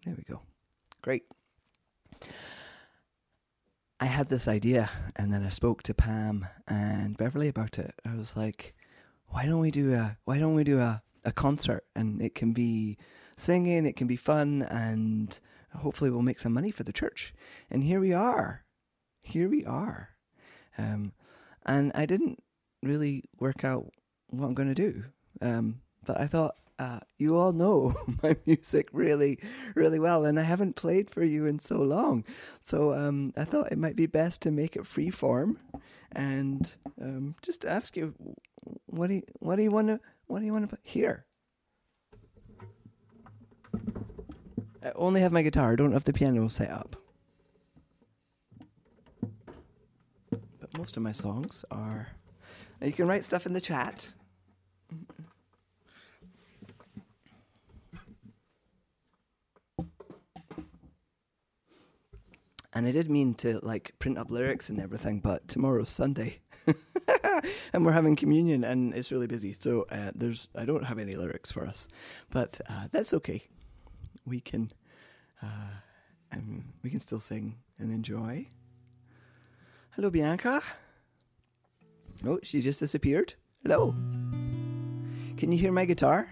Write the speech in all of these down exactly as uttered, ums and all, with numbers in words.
There we go. Great. I had this idea, and then I spoke to Pam and Beverly about it. I was like, why don't we do a why don't we do a, a concert, and it can be singing, it can be fun, and hopefully we'll make some money for the church. And here we are. Here we are. Um, and I didn't really work out what I'm going to do. Um, but I thought, uh, you all know my music really, really well, and I haven't played for you in so long. So um, I thought it might be best to make it free form, and um, just ask you, what do you, what do you want to, what do you want to hear? I only have my guitar. I don't have the piano set up. But most of my songs are. You can write stuff in the chat. And I did mean to like print up lyrics and everything, but tomorrow's Sunday, and we're having communion, and it's really busy. So uh, there's I don't have any lyrics for us, but uh, that's okay. We can, uh, um, we can still sing and enjoy. Hello, Bianca. Oh, she just disappeared. Hello. Can you hear my guitar?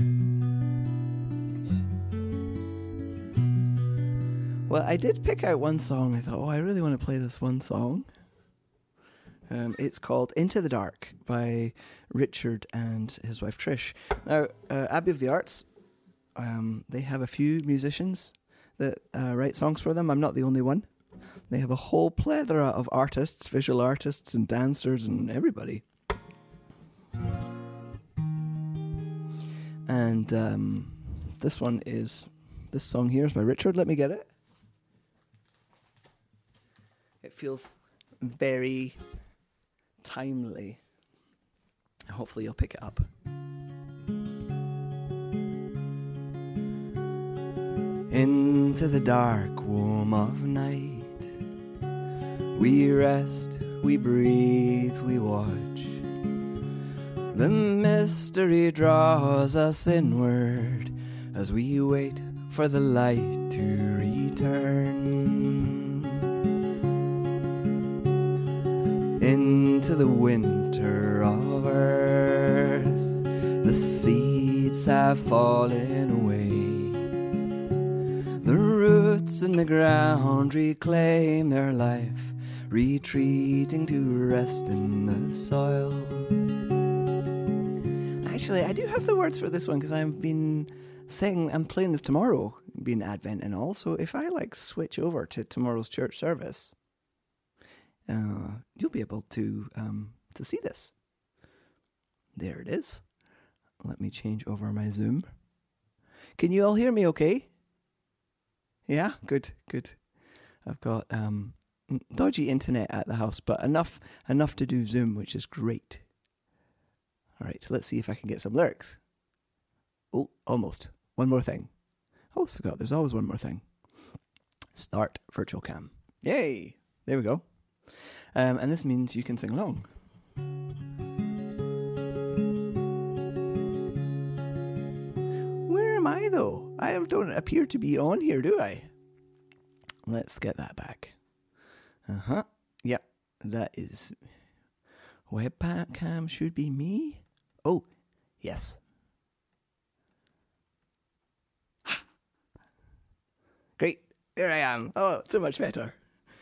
Well, I did pick out one song. I thought, oh, I really want to play this one song. Um, it's called Into the Dark by Richard and his wife Trish. Now, uh, Abbey of the Arts, um, they have a few musicians that uh, write songs for them. I'm not the only one. They have a whole plethora of artists, visual artists and dancers and everybody. And um, this one is, this song here is by Richard. Let me get it. It feels very timely. Hopefully you'll pick it up. Into the dark womb of night, we rest, we breathe, we watch. The mystery draws us inward as we wait for the light to return. Into the winter of earth, the seeds have fallen away. The roots in the ground reclaim their life, retreating to rest in the soil. Actually, I do have the words for this one because I've been saying I'm playing this tomorrow, being Advent and all. So if I like switch over to tomorrow's church service, uh, you'll be able to um, to see this. There it is. Let me change over my Zoom. Can you all hear me okay? Yeah, good, good. I've got um, dodgy internet at the house, but enough enough to do Zoom, which is great. All right, let's see if I can get some lyrics. Oh, almost. One more thing. Oh, forgot. There's always one more thing. Start virtual cam. Yay! There we go. Um, and this means you can sing along. Where am I, though? I don't appear to be on here, do I? Let's get that back. Uh-huh. Yep, that is... Webcam should be me. Oh, yes. Great. There I am. Oh, so much better.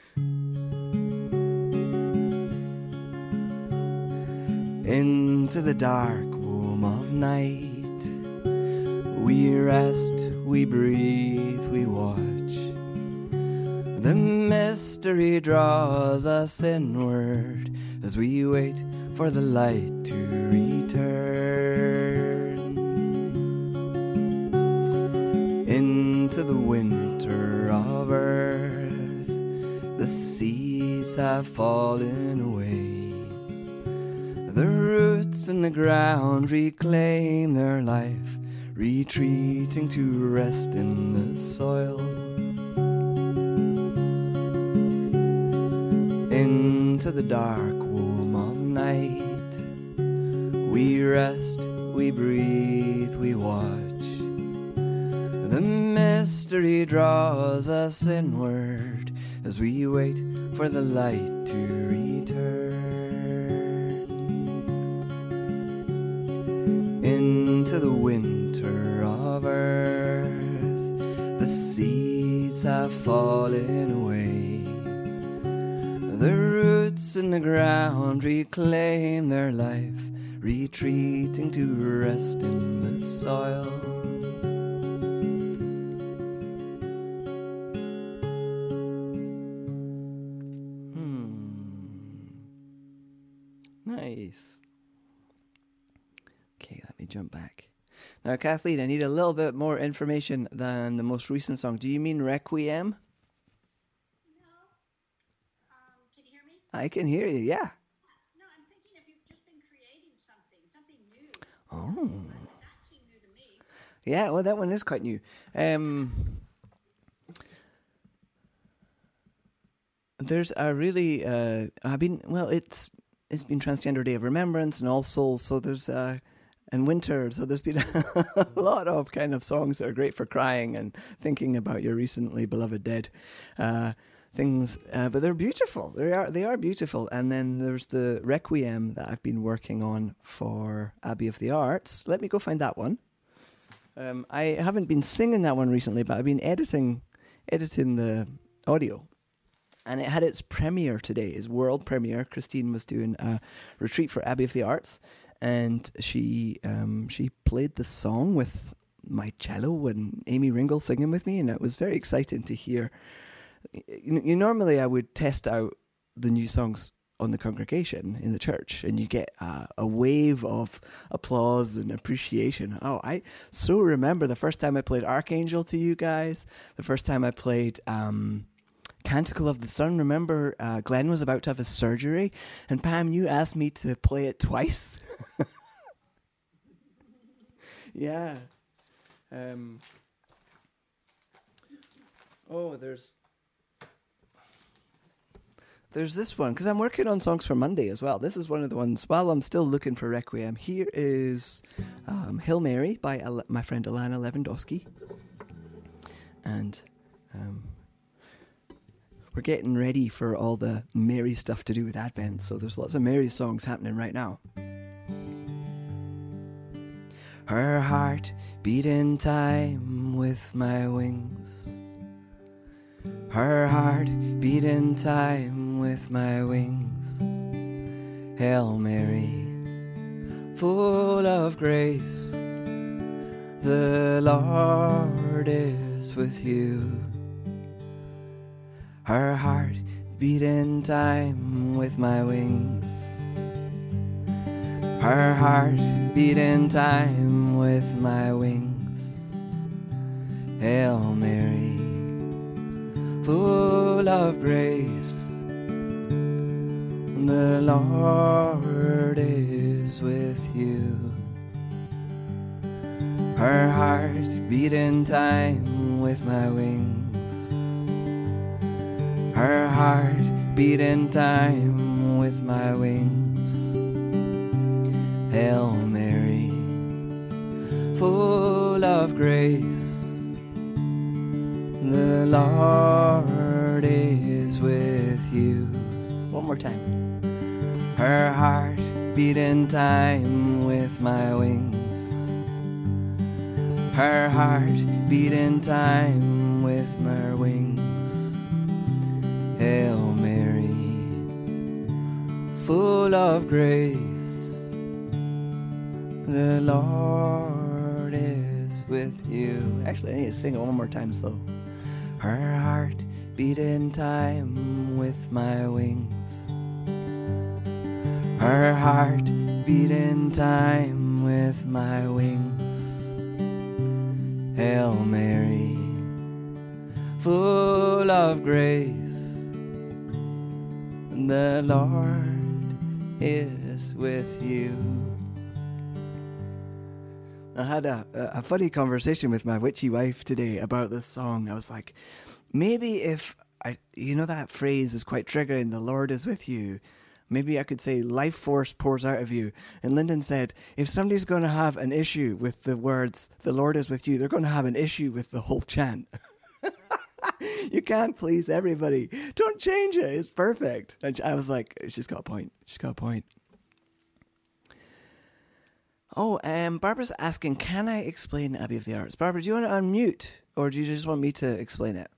Into the dark womb of night, we rest, we breathe, we watch. The mystery draws us inward as we wait for the light to return. Into the winter of earth, the seeds have fallen away. The roots in the ground reclaim their life, retreating to rest in the soil. Into the dark womb of night, we rest, we breathe, we watch. The mystery mystery draws us inward as we wait for the light to return into the winter of earth. The seeds have fallen away, the roots in the ground reclaim their life, retreating to rest in the soil. Hmm. Nice. Okay, let me jump back. Now, Kathleen, I need a little bit more information than the most recent song. Do you mean Requiem? I can hear you, yeah. No, I'm thinking if you've just been creating something, something new. Oh. That seemed new to me. Yeah, well, that one is quite new. Um, there's a really, uh, I've been, well, it's it's been Transgender Day of Remembrance and All Souls, so there's, uh, and winter, so there's been a lot of kind of songs that are great for crying and thinking about your recently beloved dead. Uh, things, uh, but they're beautiful. They are they are beautiful. And then there's the Requiem that I've been working on for Abbey of the Arts. Let me go find that one. Um, I haven't been singing that one recently, but I've been editing editing the audio. And it had its premiere today, its world premiere. Christine was doing a retreat for Abbey of the Arts, and she um, she played the song with my cello and Amy Ringle singing with me, and it was very exciting to hear. You, you normally I would test out the new songs on the congregation in the church, and you get uh, a wave of applause and appreciation. Oh, I so remember the first time I played Archangel to you guys, the first time I played um, Canticle of the Sun. Remember, uh, Glenn was about to have his surgery, and Pam, you asked me to play it twice. Yeah. Um. Oh, there's... There's this one, because I'm working on songs for Monday as well. This is one of the ones, while I'm still looking for Requiem, here is um, Hail Mary by Al- my friend Alana Lewandowski. And um, we're getting ready for all the Mary stuff to do with Advent, so there's lots of Mary songs happening right now. Her heart beat in time with my wings. Her heart beat in time with my wings. Hail Mary, full of grace, the Lord is with you. Her heart beat in time with my wings. Her heart beat in time with my wings. Hail Mary, full of grace, the Lord is with you. Her heart beat in time with my wings. Her heart beat in time with my wings. Hail Mary, full of grace, the Lord is with you. One more time. Her heart beat in time with my wings. Her heart beat in time with my wings. Hail Mary, full of grace, the Lord is with you. Actually, I need to sing it one more time slow. Her heart beat in time with my wings. Her heart beat in time with my wings. Hail Mary, full of grace, the Lord is with you. I had a, a funny conversation with my witchy wife today about this song. I was like, maybe if I, you know, that phrase is quite triggering, the Lord is with you. Maybe I could say life force pours out of you. And Lyndon said, if somebody's going to have an issue with the words, the Lord is with you, they're going to have an issue with the whole chant. You can't please everybody. Don't change it. It's perfect. And I was like, she's got a point. She's got a point. Oh, um, Barbara's asking, can I explain Abbey of the Arts? Barbara, do you want to unmute? Or do you just want me to explain it?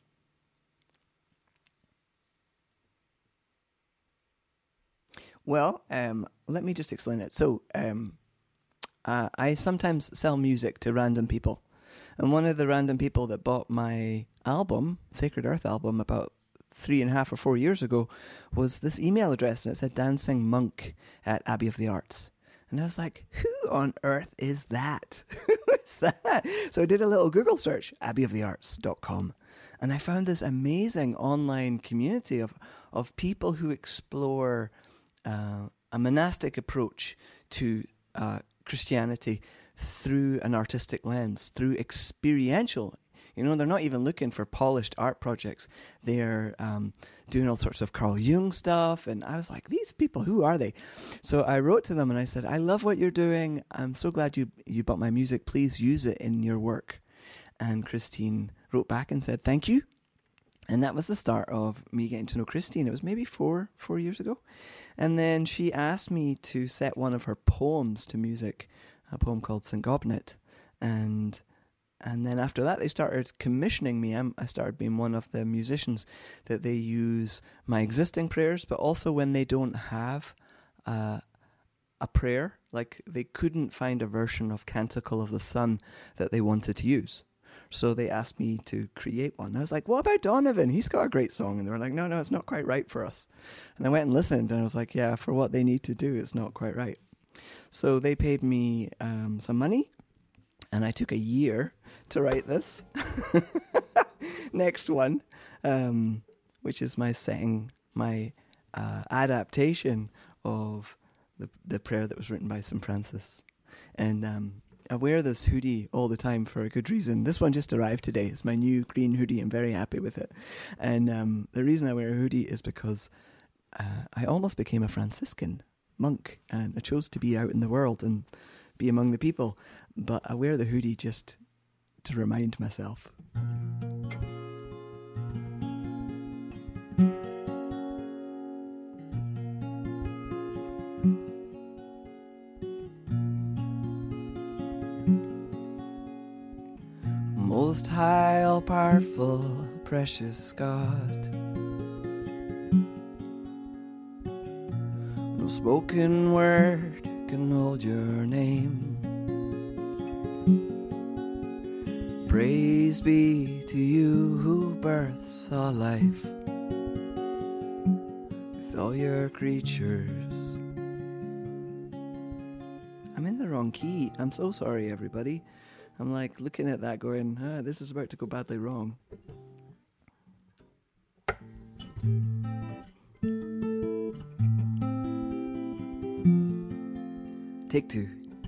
Well, um, let me just explain it. So, um, uh, I sometimes sell music to random people. And one of the random people that bought my album, Sacred Earth album, about three and a half or four years ago, was this email address, and it said dancing monk at Abbey of the Arts. And I was like, who on earth is that? Who is that? So I did a little Google search, abbey of the arts dot com. And I found this amazing online community of, of people who explore uh, a monastic approach to uh, Christianity through an artistic lens, through experiential. You know, they're not even looking for polished art projects. They're um, doing all sorts of Carl Jung stuff. And I was like, these people, who are they? So I wrote to them and I said, I love what you're doing. I'm so glad you, you bought my music. Please use it in your work. And Christine wrote back and said, thank you. And that was the start of me getting to know Christine. It was maybe four, four years ago. And then she asked me to set one of her poems to music, a poem called Saint Gobnet. And and then after that, they started commissioning me. I'm, I started being one of the musicians that they use my existing prayers, but also when they don't have uh, a prayer, like they couldn't find a version of Canticle of the Sun that they wanted to use. So they asked me to create one. I was like, what about Donovan? He's got a great song. And they were like, no, no, it's not quite right for us. And I went and listened, and I was like, yeah, for what they need to do, it's not quite right. So they paid me um, some money, and I took a year to write this. Next one, um, which is my setting, my uh, adaptation of the the prayer that was written by Saint Francis. And um, I wear this hoodie all the time for a good reason. This one just arrived today. It's my new green hoodie. I'm very happy with it. And um, the reason I wear a hoodie is because uh, I almost became a Franciscan monk, and I chose to be out in the world and be among the people. But I wear the hoodie just to remind myself. Most high, all powerful, precious God, no spoken word can hold your name. Praise be to you who births all life with all your creatures. I'm in the wrong key. I'm so sorry, everybody. I'm like looking at that going, ah, this is about to go badly wrong. Take two.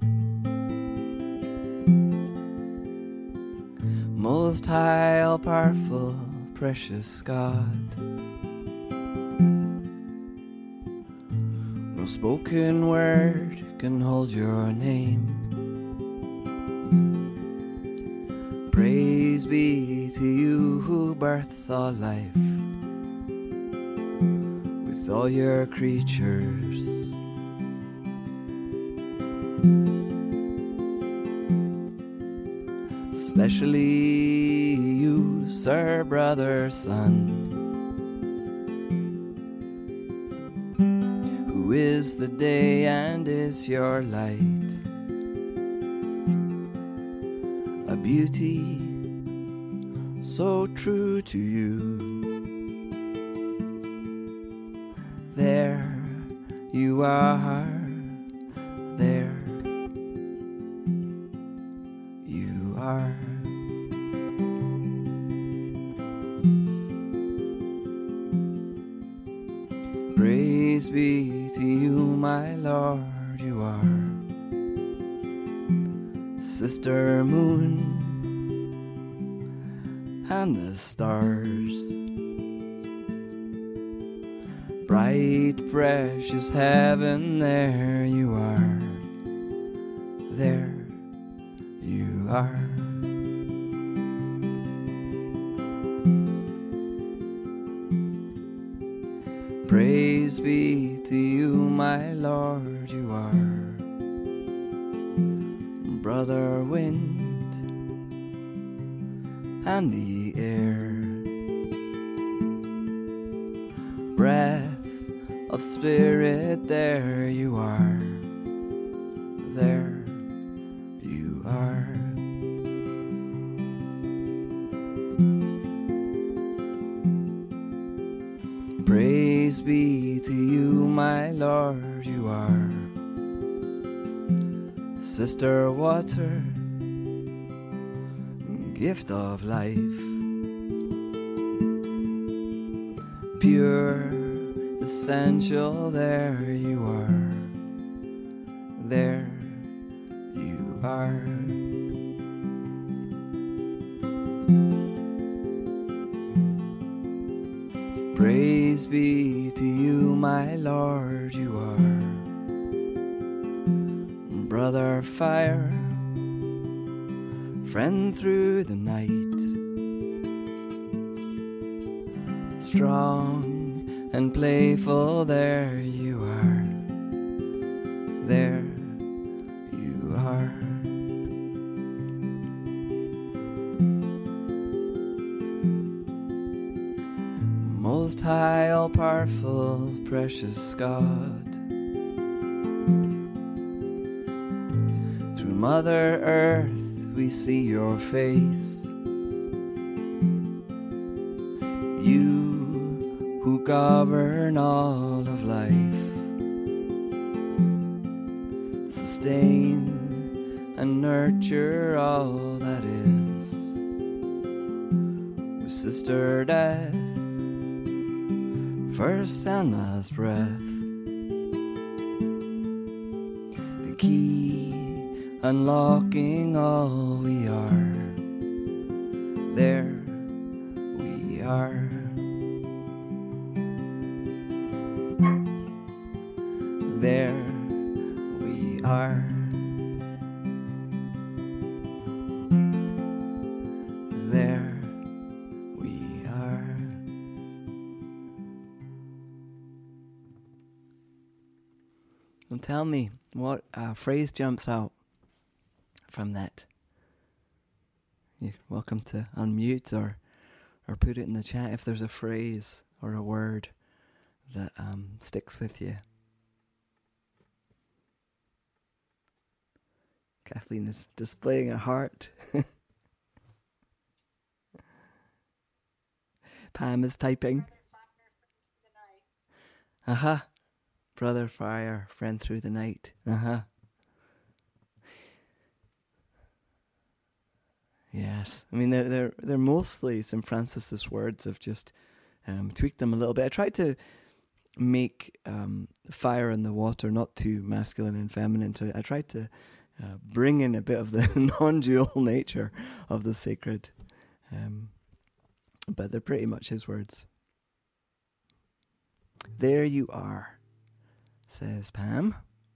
Most high, all powerful, precious God, no spoken word can hold your name. Praise be to you who births all life with all your creatures. Especially you, sir, brother, son, who is the day and is your light, a beauty so true to you. There you are, there you are. Praise be to you, my Lord, you are. Sister moon and the stars, bright precious heaven, there you are, there you are. Praise be to you, my Lord, you are brother wind and the air, breath of spirit, there you are, there you are. Praise be to you, my Lord, you are sister water, gift of life, pure, essential, there you are, there you are. Praise be to you, my Lord, you are brother fire, friend through the night, strong and playful, there you are, there you are. Most high, all powerful, precious God, through Mother Earth we see your face, you who govern all of life, sustain and nurture all that is, with sister death, first and last breath, the key unlocking all we are, there we are. There we are. There we are. Well, tell me what uh, phrase jumps out from that. You're welcome to unmute or or put it in the chat if there's a phrase or a word that um, sticks with you. Kathleen is displaying a heart. Pam is typing. Uh-huh. Brother fire, friend through the night. Uh-huh. Yes. I mean, they're, they're, they're mostly Saint Francis's words. I've just um, tweaked them a little bit. I tried to make um, the fire and the water not too masculine and feminine. So I tried to uh, bring in a bit of the non-dual nature of the sacred. Um, but they're pretty much his words. There you are, says Pam.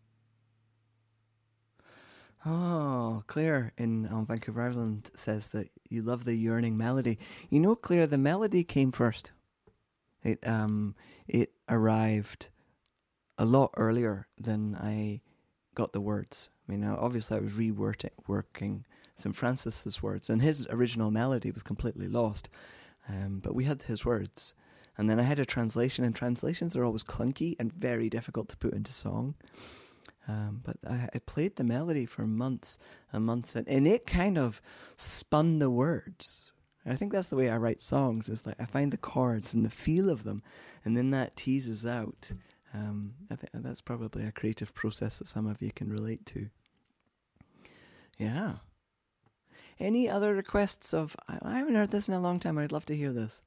Oh, Claire in um, Vancouver Island says that you love the yearning melody. You know, Claire, the melody came first. It um it arrived a lot earlier than I got the words. I mean, obviously I was reworking Saint Francis's words, and his original melody was completely lost. Um, but we had his words, and then I had a translation, and translations are always clunky and very difficult to put into song. Um, but I, I played the melody for months and months, and, and it kind of spun the words. And I think that's the way I write songs, is like I find the chords and the feel of them, and then that teases out. Um, I think that's probably a creative process that some of you can relate to. Yeah. Any other requests of, I, I haven't heard this in a long time, I'd love to hear this.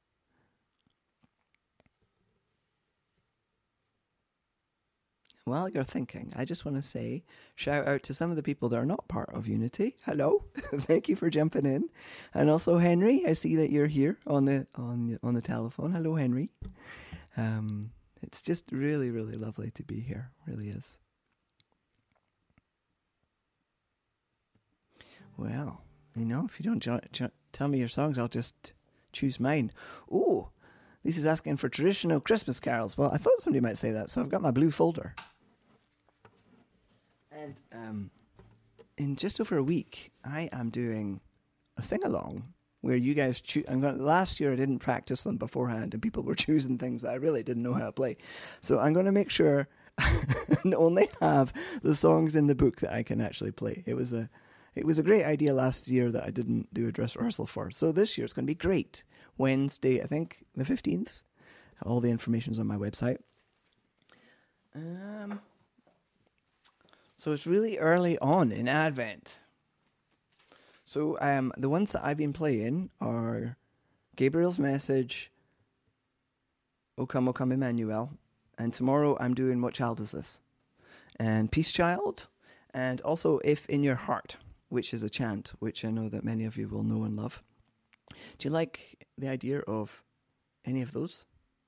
While you're thinking, I just want to say, shout out to some of the people that are not part of Unity. Hello, thank you for jumping in, and also Henry. I see that you're here on the on the, on the telephone. Hello, Henry. Um, it's just really, really lovely to be here. Really is. Well, you know, if you don't jo- jo- tell me your songs, I'll just choose mine. Ooh, Lisa's asking for traditional Christmas carols. Well, I thought somebody might say that, so I've got my blue folder. And um, in just over a week, I am doing a sing-along where you guys choose. I'm going. Last year I didn't practice them beforehand, and people were choosing things that I really didn't know how to play. So I'm going to make sure and only have the songs in the book that I can actually play. It was a, it was a great idea last year that I didn't do a dress rehearsal for. So this year it's going to be great. Wednesday, I think the fifteenth. All the information's on my website. Um. So it's really early on in Advent. So um, the ones that I've been playing are Gabriel's Message, O Come, O Come Emmanuel, and tomorrow I'm doing What Child Is This? And Peace Child, and also If in Your Heart, which is a chant, which I know that many of you will know and love. Do you like the idea of any of those?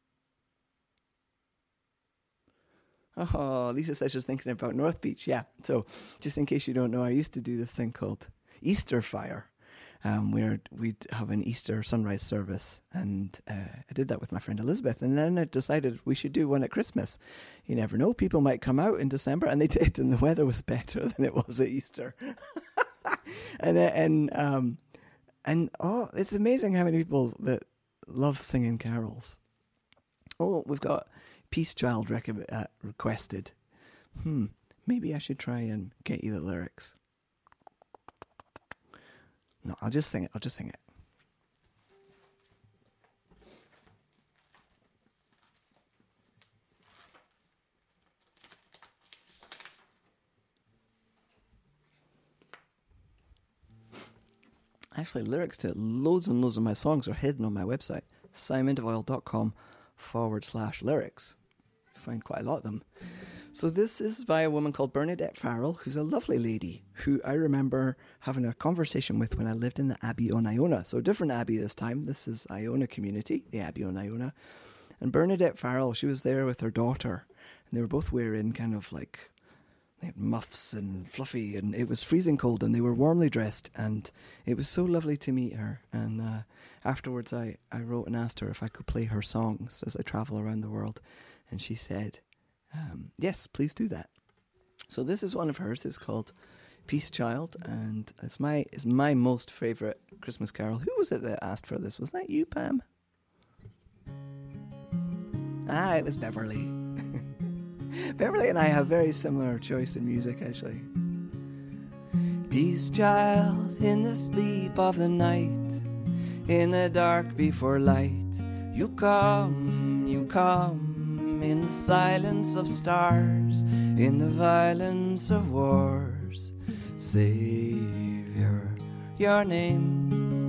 Oh, Lisa says she's thinking about North Beach. Yeah, so just in case you don't know, I used to do this thing called Easter Fire, um, where we'd have an Easter sunrise service, and uh, I did that with my friend Elizabeth, and then I decided we should do one at Christmas. You never know, people might come out in December, and they did, and the weather was better than it was at Easter. and uh, and um, and oh, it's amazing how many people that love singing carols. Oh, we've got Peace Child rec- uh, requested. Hmm, maybe I should try and get you the lyrics. No, I'll just sing it. I'll just sing it. Actually, lyrics to loads and loads of my songs are hidden on my website, simondevoyle.com forward slash lyrics. You find quite a lot of them. So this is by a woman called Bernadette Farrell, who's a lovely lady who I remember having a conversation with when I lived in the Abbey on Iona. So different Abbey this time. This is Iona community, the Abbey on Iona. And Bernadette Farrell, she was there with her daughter. And they were both wearing kind of like they had muffs and fluffy. And it was freezing cold and they were warmly dressed. And it was so lovely to meet her. And uh, afterwards I, I wrote and asked her if I could play her songs as I travel around the world. And she said, Um, yes, please do that. So this is one of hers. It's called Peace Child, and it's my it's my most favourite Christmas carol. Who was it that asked for this? Was that you, Pam? Ah, it was Beverly. Beverly and I have very similar choice in music, actually. Peace child, in the sleep of the night, in the dark before light, you come, you come. In the silence of stars, in the violence of wars, Savior, your name.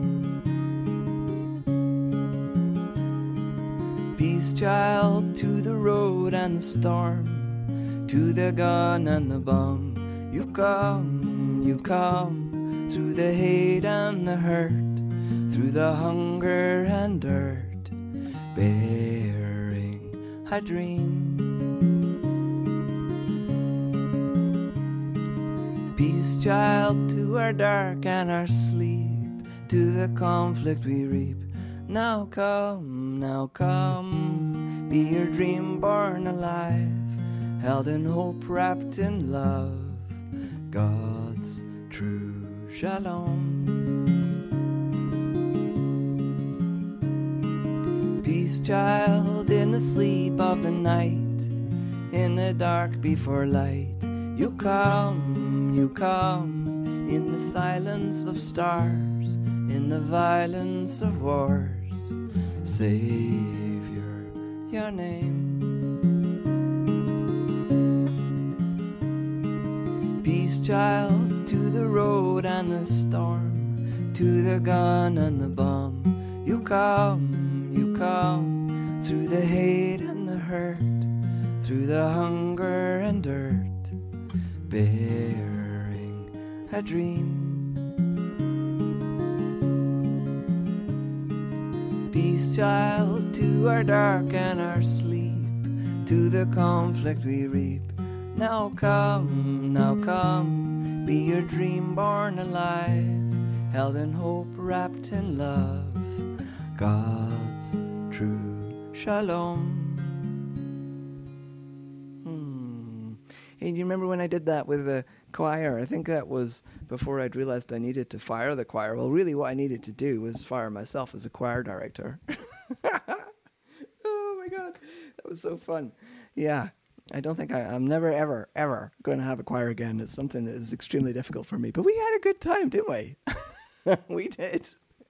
Peace child, to the road and the storm, to the gun and the bomb, you come, you come, through the hate and the hurt, through the hunger and dirt, bearing a dream. Peace child, to our dark and our sleep, to the conflict we reap. Now come, now come, be your dream born alive, held in hope, wrapped in love, God's true shalom. Peace child, in the sleep of the night, in the dark before light, you come, you come, in the silence of stars, in the violence of wars, Savior, your name. Peace child, to the road and the storm, to the gun and the bomb, you come, you come, through the hate and the hurt, through the hunger and dirt, bearing a dream. Peace child, to our dark and our sleep, to the conflict we reap. Now come, now come, be your dream born alive, held in hope, wrapped in love, God's true Shalom. Hmm. Hey, do you remember when I did that with the choir? I think that was before I'd realized I needed to fire the choir. Well, really what I needed to do was fire myself as a choir director. Oh my God, that was so fun. Yeah, I don't think I, I'm never, ever, ever going to have a choir again. It's something that is extremely difficult for me. But we had a good time, didn't we? We did.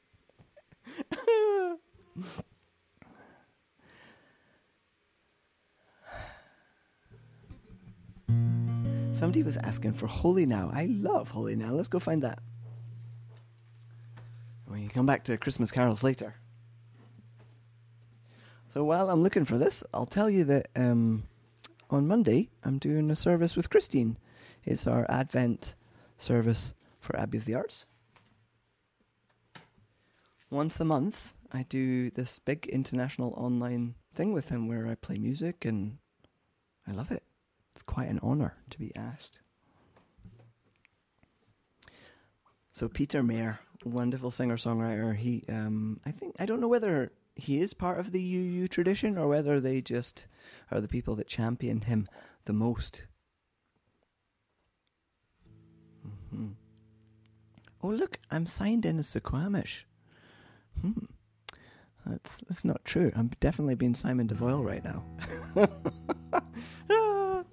Somebody was asking for Holy Now. I love Holy Now. Let's go find that. We can come back to Christmas carols later. So while I'm looking for this, I'll tell you that um, on Monday, I'm doing a service with Christine. It's our Advent service for Abbey of the Arts. Once a month, I do this big international online thing with him where I play music, and I love it. It's quite an honor to be asked. So Peter Mayer, wonderful singer-songwriter, he, um, I think, I don't know whether he is part of the U U tradition or whether they just are the people that champion him the most. Mm-hmm. Oh, look, I'm signed in as Suquamish. Hmm. That's that's not true. I'm definitely being Simon DeVoyle right now. Ah.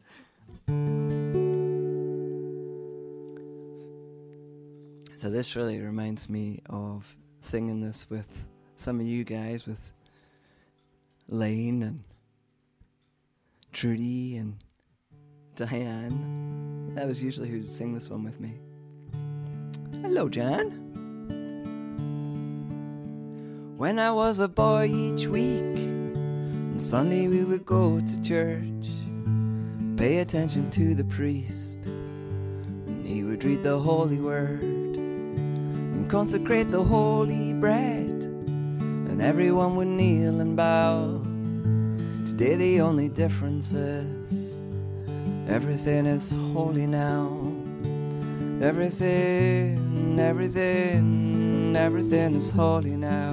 So this really reminds me of singing this with some of you guys, with Lane and Trudy and Diane. That was usually who'd sing this one with me. Hello, Jan. When I was a boy each week, on Sunday we would go to church, pay attention to the priest, and he would read the holy word, and consecrate the holy bread, and everyone would kneel and bow. Today the only difference is everything is holy now. Everything, everything, everything is holy now.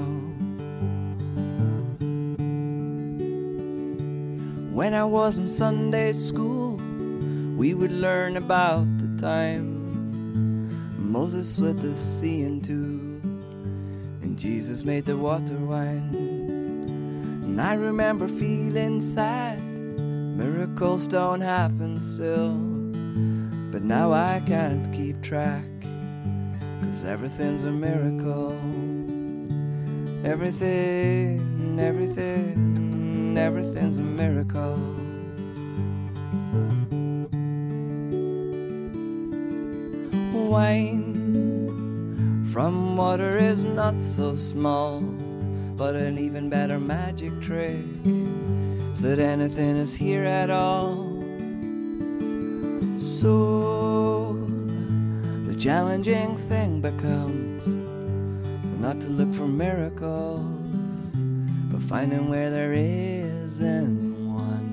When I was in Sunday school, we would learn about the time Moses split the sea in two, and Jesus made the water wine. And I remember feeling sad, miracles don't happen still, but now I can't keep track, 'cause everything's a miracle. Everything, everything, everything's a miracle. Wine from water is not so small, but an even better magic trick is that anything is here at all. So the challenging thing becomes not to look for miracles, but finding where there isn't one.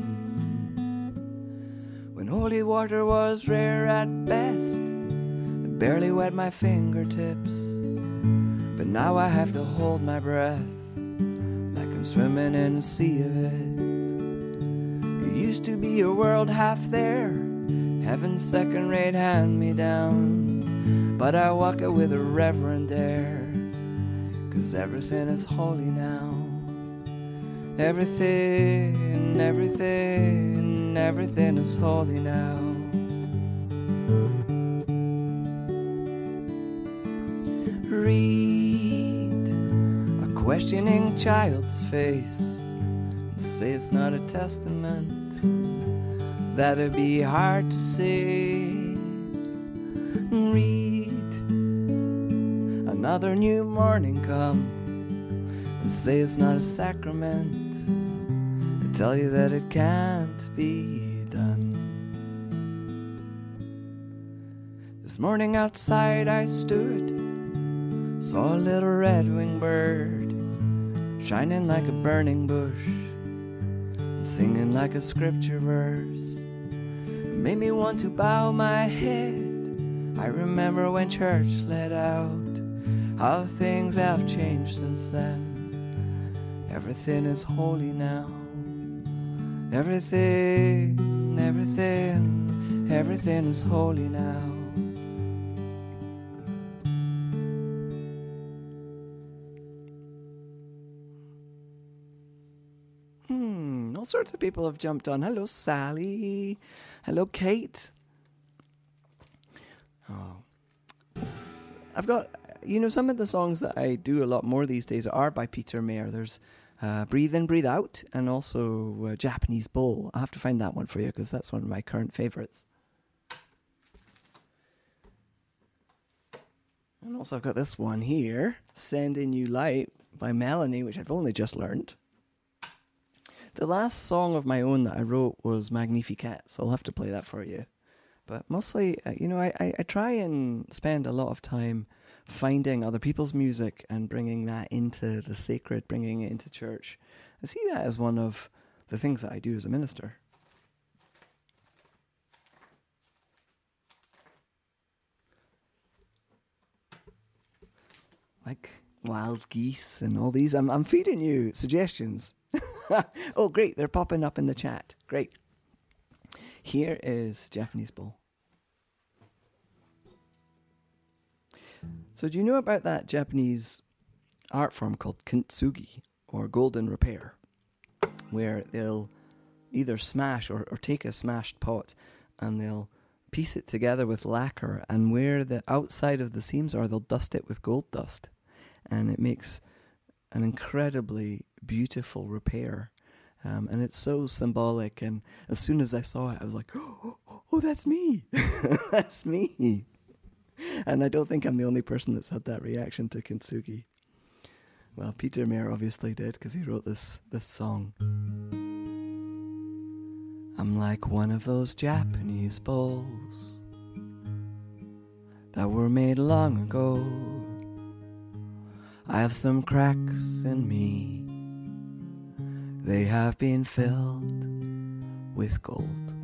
When holy water was rare at best, it barely wet my fingertips, but now I have to hold my breath like I'm swimming in a sea of it. It used to be a world half there, heaven's second-rate hand-me-down, but I walk it with a reverent air, 'cause everything is holy now. Everything, everything, everything is holy now. Read a questioning child's face and say it's not a testament. That'd be hard to say. Read another new morning come and say it's not a sacrament. I tell you that it can't be done. This morning outside I stood, saw a little red-winged bird shining like a burning bush, singing like a scripture verse. It made me want to bow my head. I remember when church let out, how things have changed since then. Everything is holy now. Everything, everything, everything is holy now. Hmm, all sorts of people have jumped on. Hello, Sally. Hello, Kate. Oh. I've got, you know, some of the songs that I do a lot more these days are by Peter Mayer. There's uh, Breathe In, Breathe Out, and also uh, Japanese Bowl. I'll have to find that one for you because that's one of my current favourites. And also I've got this one here, Sending You Light by Melanie, which I've only just learned. The last song of my own that I wrote was Magnificat, so I'll have to play that for you. But mostly, uh, you know, I, I, I try and spend a lot of time finding other people's music and bringing that into the sacred, bringing it into church. I see that as one of the things that I do as a minister. Like wild geese and all these. I'm, I'm feeding you suggestions. Oh, great. They're popping up in the chat. Great. Here is Japanese Bowl. So do you know about that Japanese art form called kintsugi, or golden repair, where they'll either smash or, or take a smashed pot and they'll piece it together with lacquer, and where the outside of the seams are, they'll dust it with gold dust. And it makes an incredibly beautiful repair. Um, and it's so symbolic. And as soon as I saw it, I was like, oh, oh that's me. That's me. And I don't think I'm the only person that's had that reaction to kintsugi. Well, Peter Mayer obviously did, because he wrote this, this song. I'm like one of those Japanese bowls that were made long ago. I have some cracks in me. They have been filled with gold.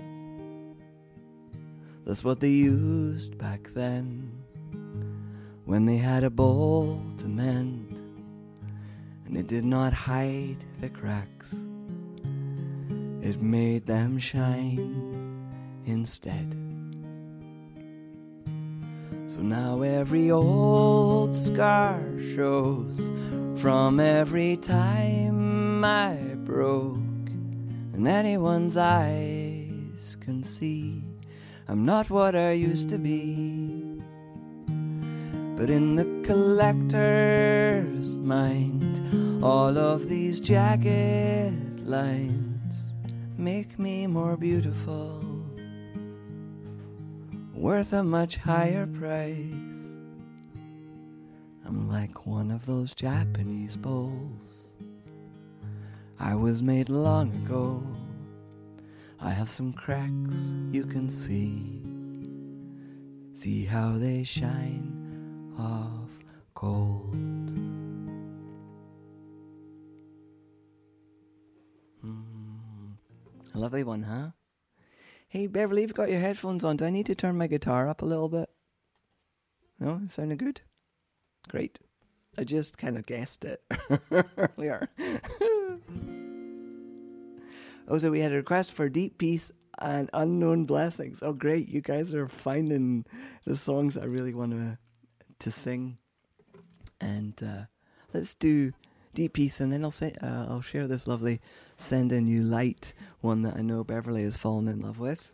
That's what they used back then, when they had a bowl to mend, and it did not hide the cracks. It made them shine instead. So now every old scar shows from every time I broke, and anyone's eyes can see I'm not what I used to be. But in the collector's mind, all of these jagged lines make me more beautiful, worth a much higher price. I'm like one of those Japanese bowls. I was made long ago. I have some cracks you can see. See how they shine of gold. Mm. A lovely one, huh? Hey, Beverly, you've got your headphones on. Do I need to turn my guitar up a little bit? No? It sounded good? Great. I just kind of guessed it earlier. Oh, so we had a request for Deep Peace and Unknown Blessings. Oh, great. You guys are finding the songs I really want to to sing. And uh, let's do Deep Peace, and then I'll say uh, I'll share this lovely Sending You Light, one that I know Beverly has fallen in love with.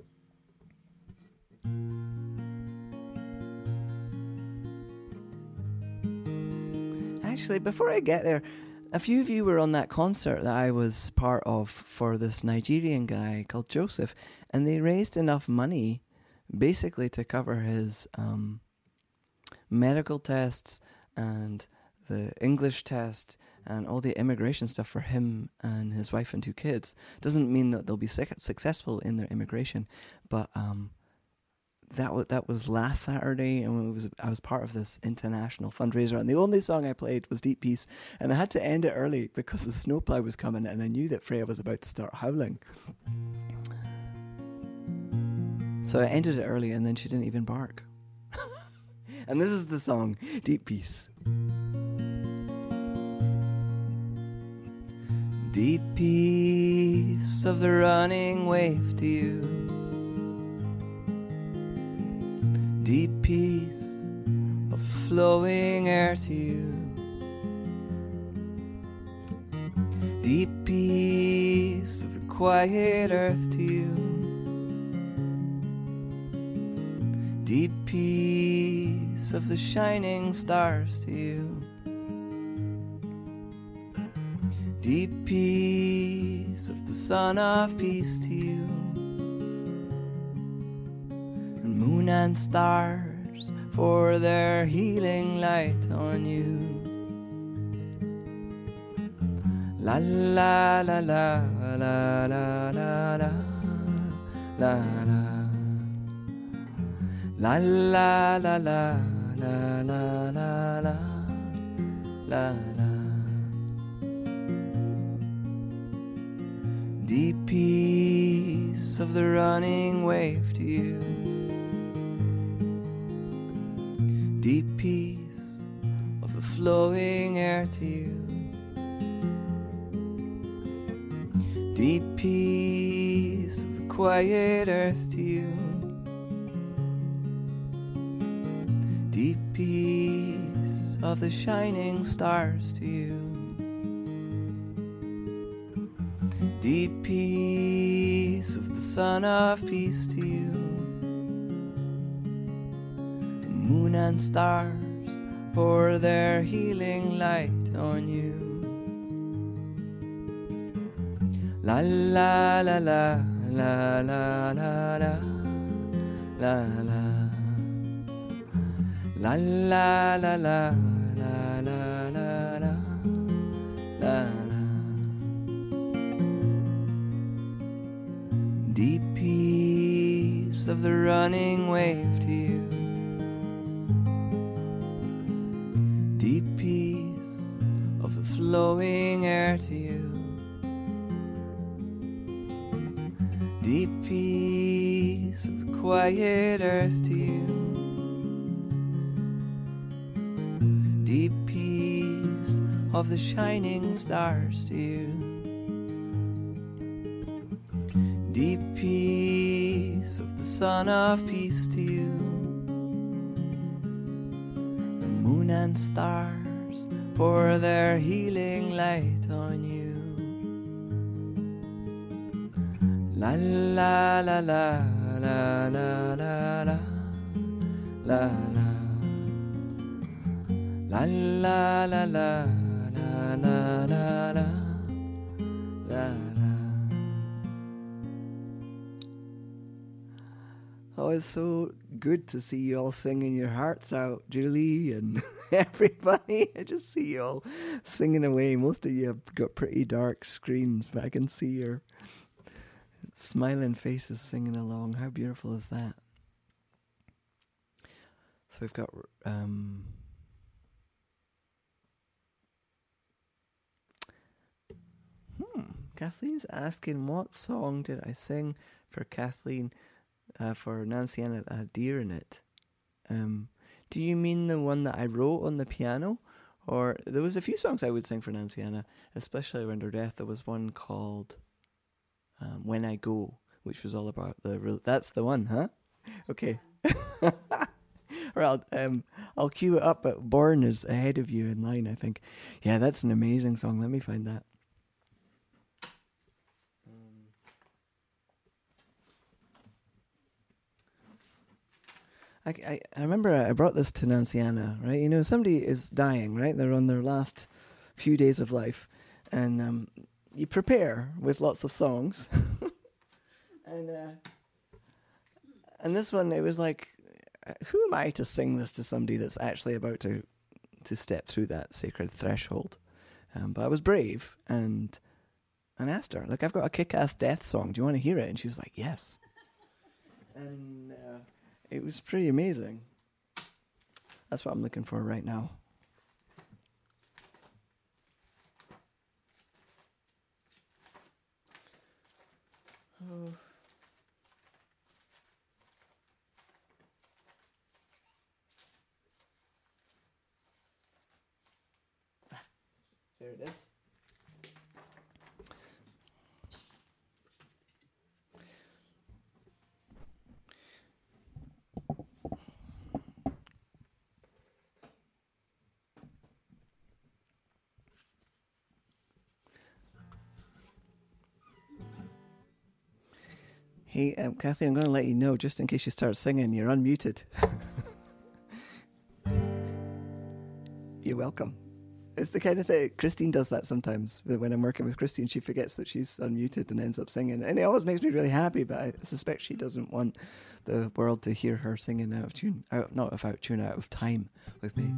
Actually, before I get there, a few of you were on that concert that I was part of for this Nigerian guy called Joseph, and they raised enough money basically to cover his um, medical tests and the English test and all the immigration stuff for him and his wife and two kids. Doesn't mean that they'll be successful in their immigration, but um, that w- that was last Saturday, and it was I was part of this international fundraiser, and the only song I played was Deep Peace, and I had to end it early because the snowplow was coming, and I knew that Freya was about to start howling. So I ended it early, and then she didn't even bark. And this is the song, Deep Peace. Deep peace of the running wave to you. Deep peace of flowing air to you. Deep peace of the quiet earth to you. Deep peace of the shining stars to you. Deep peace of the Son of Peace to you. And moon and stars pour their healing light on you. La la la la la la la la la la la la la la la la la la la. Deep peace of the running wave to you. Deep peace of the flowing air to you. Deep peace of the quiet earth to you. Deep peace of the shining stars to you. Deep peace of the Son of Peace to you. Moon and stars pour their healing light on you. La la la la la la la la la la la la la la la la la la la. Deep peace of the running wave to you. Deep peace of the flowing air to you. Deep peace of the quiet earth to you. Deep peace of the shining stars to you. Deep peace of the Son of Peace to you. The moon and stars pour their healing light on you. La la la la la la la la la la la la la la la la la la la. Oh, it's so good to see you all singing your hearts out, Julie and everybody. I just see you all singing away. Most of you have got pretty dark screens, but I can see your smiling faces singing along. How beautiful is that? So we've got um, hmm, Kathleen's asking, what song did I sing for Kathleen? Uh, for Nancy Anna that had deer in it. Um, do you mean the one that I wrote on the piano? Or there was a few songs I would sing for Nancy Anna, especially around her death. There was one called um, When I Go, which was all about the... Re- that's the one, huh? Okay. Or I'll, um, I'll cue it up, but Born is ahead of you in line, I think. Yeah, that's an amazing song. Let me find that. I, I, I remember I brought this to Nancy Anna, right? You know, somebody is dying, right? They're on their last few days of life. And um, you prepare with lots of songs. and uh, and this one, it was like, who am I to sing this to somebody that's actually about to, to step through that sacred threshold? Um, but I was brave and, and asked her, like, I've got a kick-ass death song. Do you want to hear it? And she was like, yes. and... Uh, It was pretty amazing. That's what I'm looking for right now. Oh. There it is. Hey, um, Kathy, I'm going to let you know, just in case you start singing, you're unmuted. You're welcome. It's the kind of thing, Christine does that sometimes. When I'm working with Christine, she forgets that she's unmuted and ends up singing. And it always makes me really happy, but I suspect she doesn't want the world to hear her singing out of tune. Out, not out of tune, out of time with me.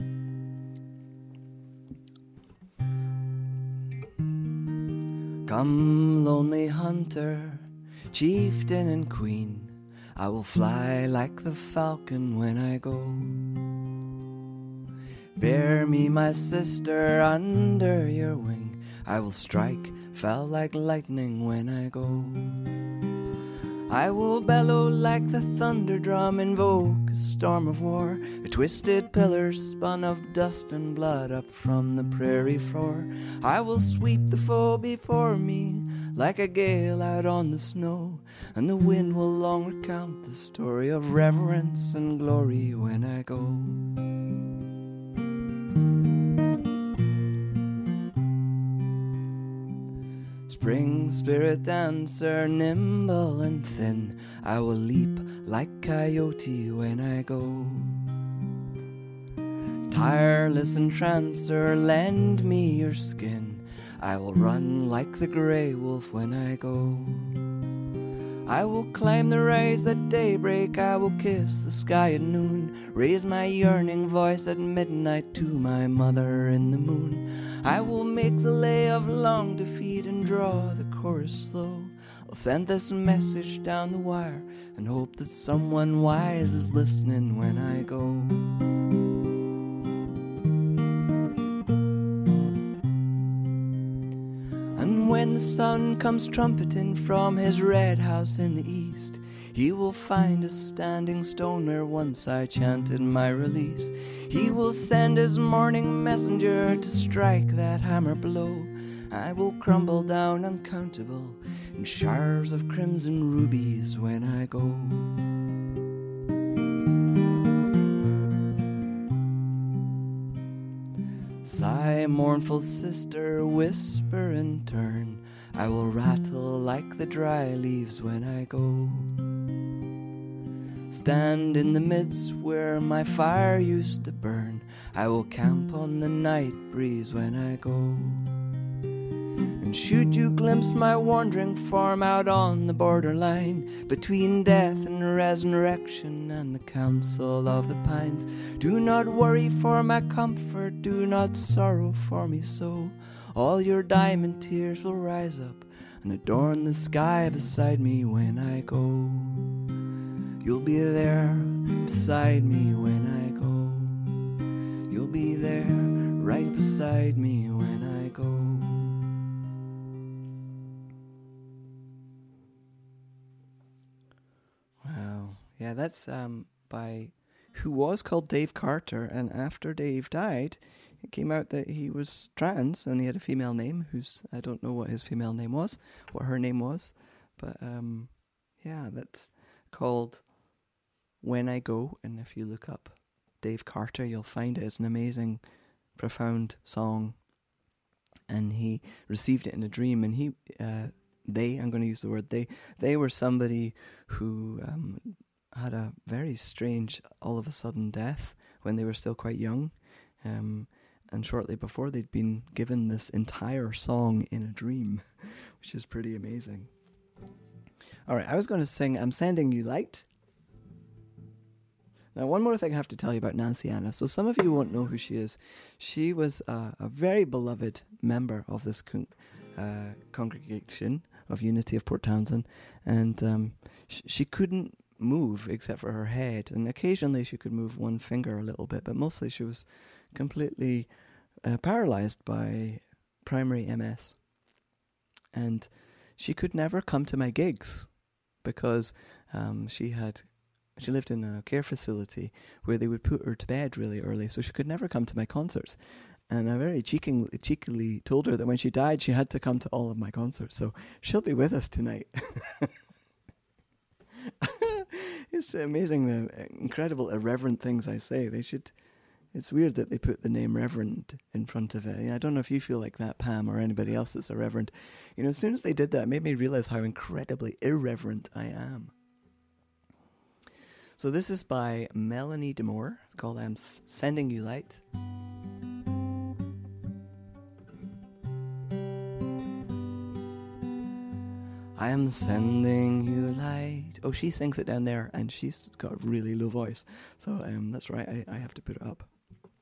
Come, lonely hunter, chieftain and queen, I will fly like the falcon when I go. Bear me, my sister, under your wing, I will strike, fell like lightning when I go. I will bellow like the thunder drum, invoke a storm of war, a twisted pillar spun of dust and blood up from the prairie floor. I will sweep the foe before me like a gale out on the snow, and the wind will long recount the story of reverence and glory when I go. Spring spirit dancer, nimble and thin, I will leap like coyote when I go. Tireless entrancer, lend me your skin, I will run like the grey wolf when I go. I will climb the rise at daybreak, I will kiss the sky at noon, raise my yearning voice at midnight to my mother in the moon. I will make the lay of long defeat and draw the chorus slow. I'll send this message down the wire and hope that someone wise is listening when I go. And when the sun comes trumpeting from his red house in the east, he will find a standing stone where once I chanted my release. He will send his morning messenger to strike that hammer blow. I will crumble down uncountable in showers of crimson rubies when I go. Sigh, mournful sister, whisper in turn, I will rattle like the dry leaves when I go. Stand in the midst where my fire used to burn, I will camp on the night breeze when I go. And should you glimpse my wandering form out on the borderline between death and resurrection and the council of the pines, do not worry for my comfort, do not sorrow for me so. All your diamond tears will rise up and adorn the sky beside me when I go. You'll be there beside me when I go. You'll be there right beside me when I go. Wow. Yeah, that's um, by who was called Dave Carter, and after Dave died, it came out that he was trans and he had a female name, who's, I don't know what his female name was, what her name was, but um, yeah, that's called When I Go, and if you look up Dave Carter, you'll find it. It's an amazing, profound song, and he received it in a dream, and he, uh, they, I'm going to use the word they, they were somebody who um, had a very strange, all of a sudden death when they were still quite young, um, and shortly before they'd been given this entire song in a dream, which is pretty amazing. All right, I was going to sing I'm Sending You Light. Now, one more thing I have to tell you about Nancy Anna. So some of you won't know who she is. She was uh, a very beloved member of this con- uh, congregation of Unity of Port Townsend, and um, sh- she couldn't move except for her head, and occasionally she could move one finger a little bit, but mostly she was completely uh, paralyzed by primary M S. And she could never come to my gigs because um, she had... She lived in a care facility where they would put her to bed really early, so she could never come to my concerts. And I very cheekily, cheekily told her that when she died, she had to come to all of my concerts. So she'll be with us tonight. It's amazing the incredible irreverent things I say. They should It's weird that they put the name Reverend in front of it. I don't know if you feel like that, Pam, or anybody else that's a Reverend. You know, as soon as they did that, it made me realize how incredibly irreverent I am. So this is by Melanie Demore. It's called I'm Sending You Light. I am sending you light. Oh, she sings it down there, and she's got a really low voice. So um, that's right, I, I have to put it up.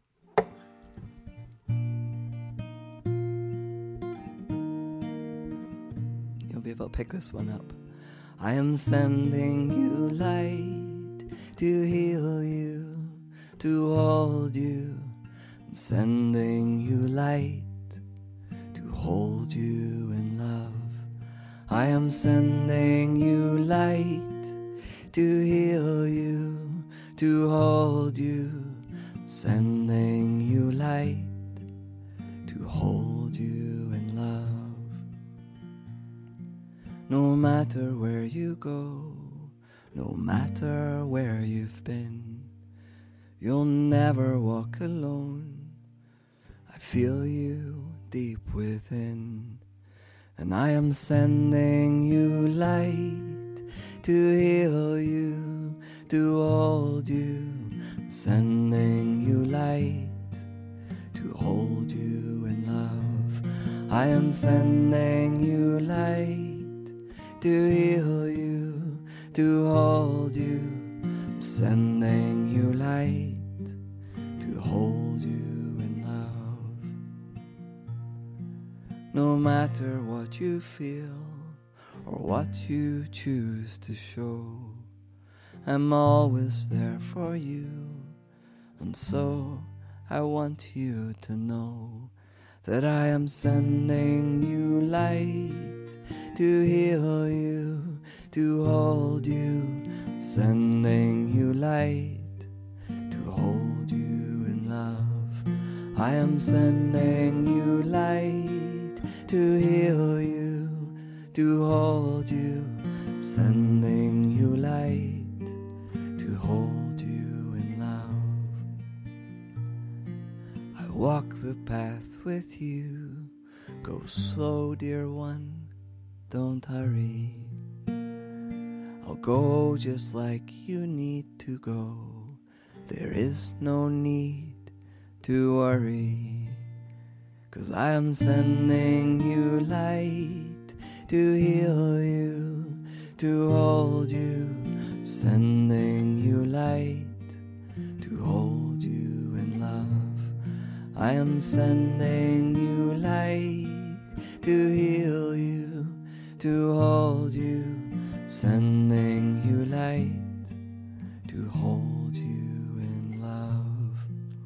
You'll be able to pick this one up. I am sending you light to heal you, to hold you. I'm sending you light to hold you in love. I am sending you light to heal you, to hold you. Sending you light to hold you in love. No matter where you go, no matter where you've been, you'll never walk alone. I feel you deep within. And I am sending you light to heal you, to hold you. I'm sending you light to hold you in love. I am sending you light to heal you, to hold you. I'm sending you light to hold you in love. No matter what you feel or what you choose to show, I'm always there for you. And so I want you to know that I am sending you light to heal you, to hold you. Sending you light to hold you in love. I am sending you light to heal you, to hold you. Sending you light to hold you in love. I walk the path with you. Go slow, dear one, don't hurry. I'll go just like you need to go. There is no need to worry. 'Cause I am sending you light to heal you, to hold you. Sending you light to hold you in love. I am sending you light to heal you, to hold you. Sending you light to hold you in love.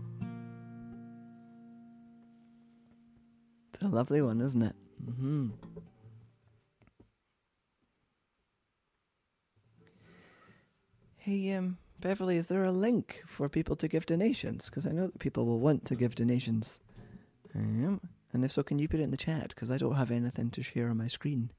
It's a lovely one, isn't it? Mm-hmm. Hey, um, Beverly, is there a link for people to give donations? Because I know that people will want to give donations. Um, and if so, can you put it in the chat? Because I don't have anything to share on my screen.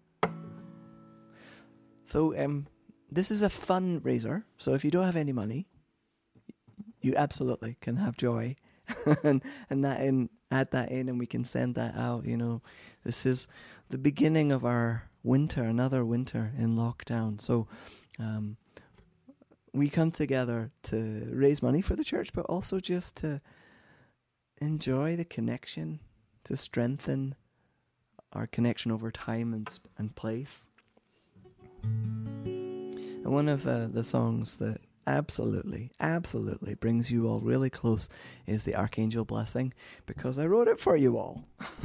So, um, this is a fundraiser. So if you don't have any money, you absolutely can have joy. and and that in, add that in, and we can send that out. You know, this is the beginning of our winter, another winter in lockdown. So, um, we come together to raise money for the church, but also just to enjoy the connection, to strengthen our connection over time and and place. And one of uh, the songs that absolutely, absolutely brings you all really close is the Archangel Blessing, because I wrote it for you all.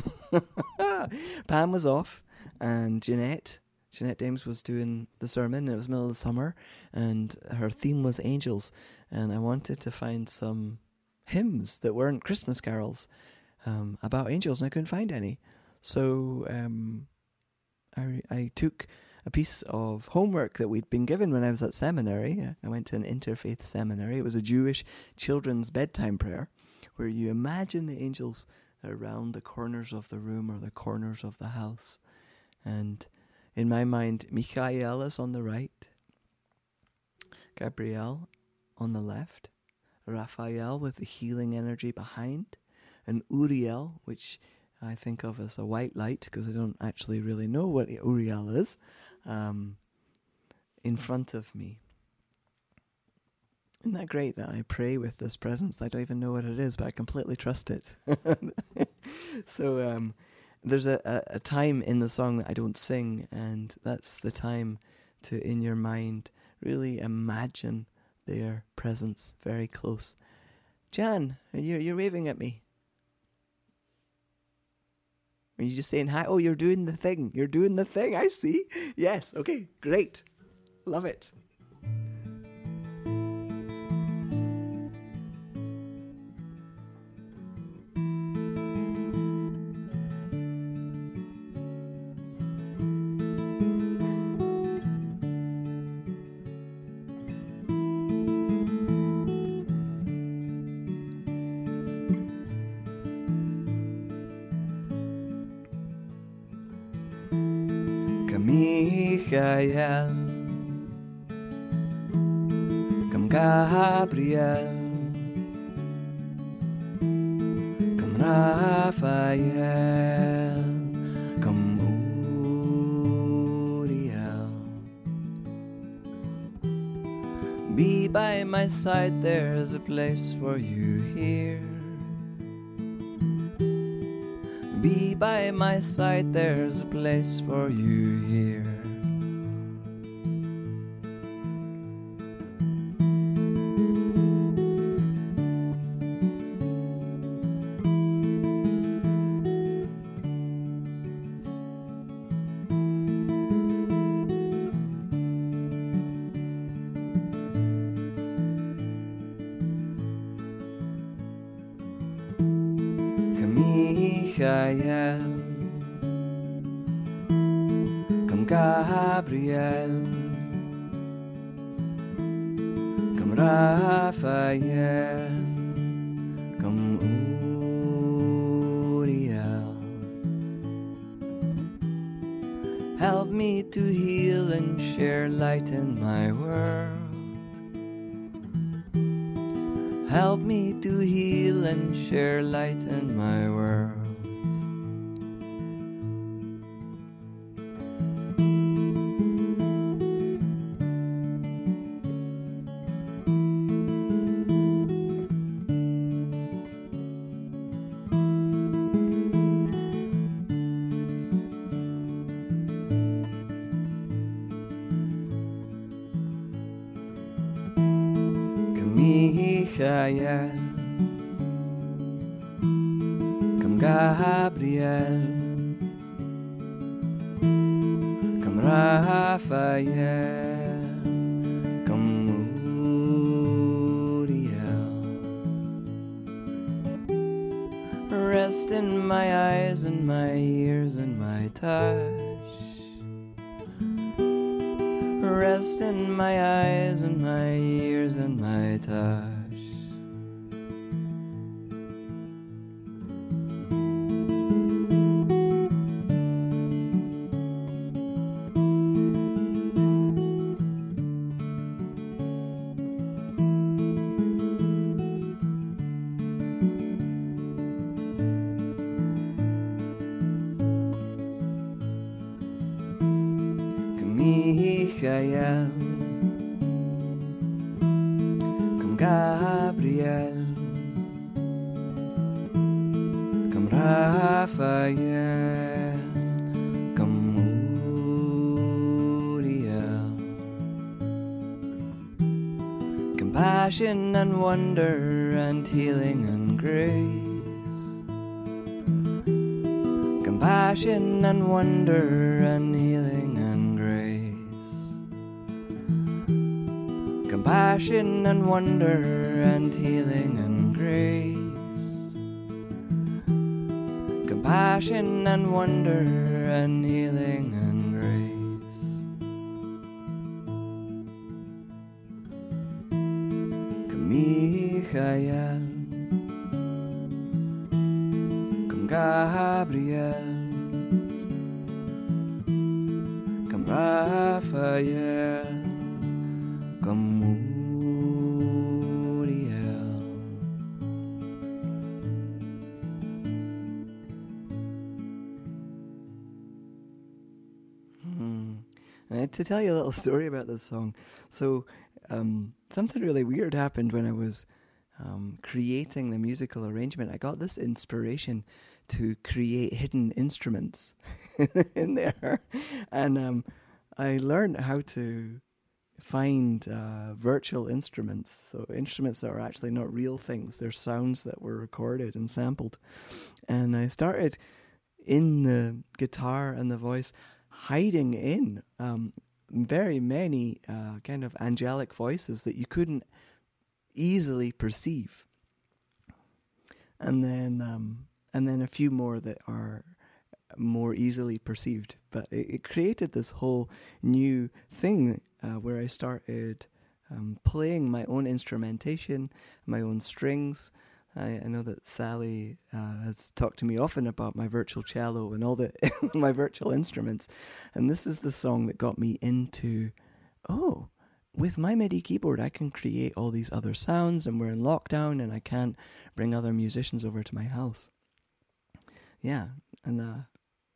Pam was off, and Jeanette, Jeanette Dames was doing the sermon, and it was middle of the summer, and her theme was angels, and I wanted to find some hymns that weren't Christmas carols um, about angels, and I couldn't find any. So um, I, I took a piece of homework that we'd been given when I was at seminary. I went to an interfaith seminary. It was a Jewish children's bedtime prayer where you imagine the angels around the corners of the room or the corners of the house. And in my mind, Michael is on the right, Gabriel on the left, Raphael with the healing energy behind, and Uriel, which I think of as a white light because I don't actually really know what Uriel is, um, in front of me. Isn't that great that I pray with this presence? I don't even know what it is, but I completely trust it. So um, there's a, a, a time in the song that I don't sing, and that's the time to, in your mind, really imagine their presence very close. Jan, you're, you're waving at me. Are you just saying hi? Oh, you're doing the thing. You're doing the thing. I see. Yes. Okay. Great. Love it. Michael, come Gabriel, come Raphael, come Uriel. Be by my side, there's a place for you here. Be by my side, there's a place for you here. Michael, come Gabriel, come Raphael, come Uriel. Help me to heal and share light in my world. Help me to heal and share light in my world. Michael, come Gabriel, come Raphael, come Uriel. Rest in my eyes and my ears and my touch. Rest in my eyes and my ears and my touch. Michael, come Gabriel, come Raphael, come Uriel. Compassion and wonder and healing and grace. Compassion and wonder and healing and grace. Compassion and wonder and healing and grace. Compassion and wonder and healing and grace. Come Michael, come Gabriel, come Raphael, come Uriel. Uh, to tell you a little story about this song, so um, something really weird happened when I was um, creating the musical arrangement. I got this inspiration to create hidden instruments in there, and um, I learned how to find uh, virtual instruments, so instruments that are actually not real things. They're sounds that were recorded and sampled, and I started in the guitar and the voice hiding in um, very many uh, kind of angelic voices that you couldn't easily perceive, and then um, and then a few more that are more easily perceived. But it, it created this whole new thing uh, where I started um, playing my own instrumentation, my own strings. I, I know that Sally uh, has talked to me often about my virtual cello and all the my virtual instruments, and this is the song that got me into, oh, with my MIDI keyboard I can create all these other sounds, and we're in lockdown and I can't bring other musicians over to my house. Yeah, and uh,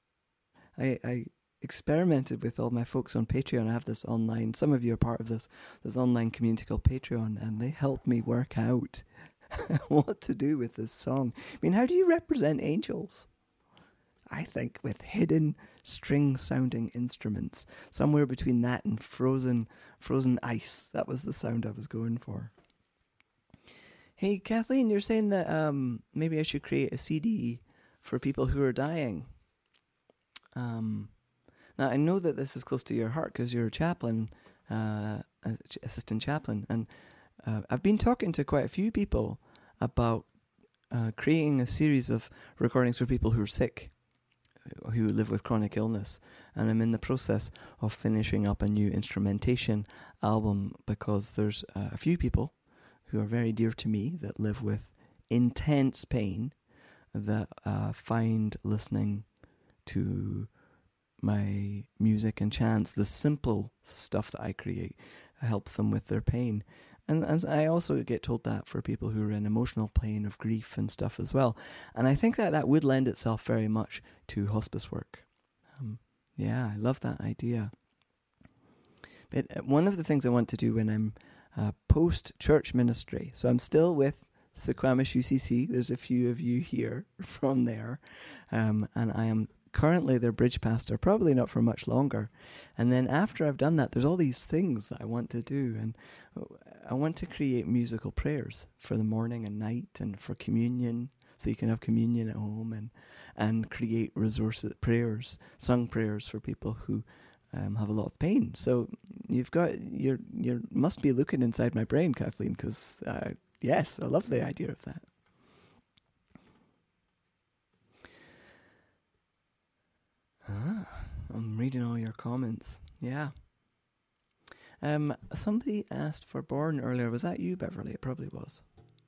I, I experimented with all my folks on Patreon. I have this online, some of you are part of this, this online community called Patreon, and they helped me work out what to do with this song. I mean, how do you represent angels? I think with hidden string-sounding instruments, somewhere between that and frozen, frozen ice. That was the sound I was going for. Hey, Kathleen, you're saying that um, maybe I should create a C D for people who are dying. Um, now, I know that this is close to your heart because you're a chaplain, uh, assistant chaplain, and Uh, I've been talking to quite a few people about uh, creating a series of recordings for people who are sick, who live with chronic illness, and I'm in the process of finishing up a new instrumentation album because there's uh, a few people who are very dear to me that live with intense pain that uh, find listening to my music and chants, the simple stuff that I create, helps them with their pain. And as I also get told that for people who are in emotional pain of grief and stuff as well. And I think that that would lend itself very much to hospice work. Um, yeah, I love that idea. But one of the things I want to do when I'm uh, post-church ministry, so I'm still with Suquamish U C C, there's a few of you here from there, um, and I am currently their bridge pastor, probably not for much longer. And then after I've done that, there's all these things that I want to do, and I want to create musical prayers for the morning and night and for communion, so you can have communion at home, and and create resources, prayers, sung prayers for people who um, have a lot of pain. So you've got, you're, you must be looking inside my brain, Kathleen, because uh, yes, I love the idea of that. Ah, I'm reading all your comments. Yeah. Um, somebody asked for Born earlier. Was that you, Beverly? It probably was.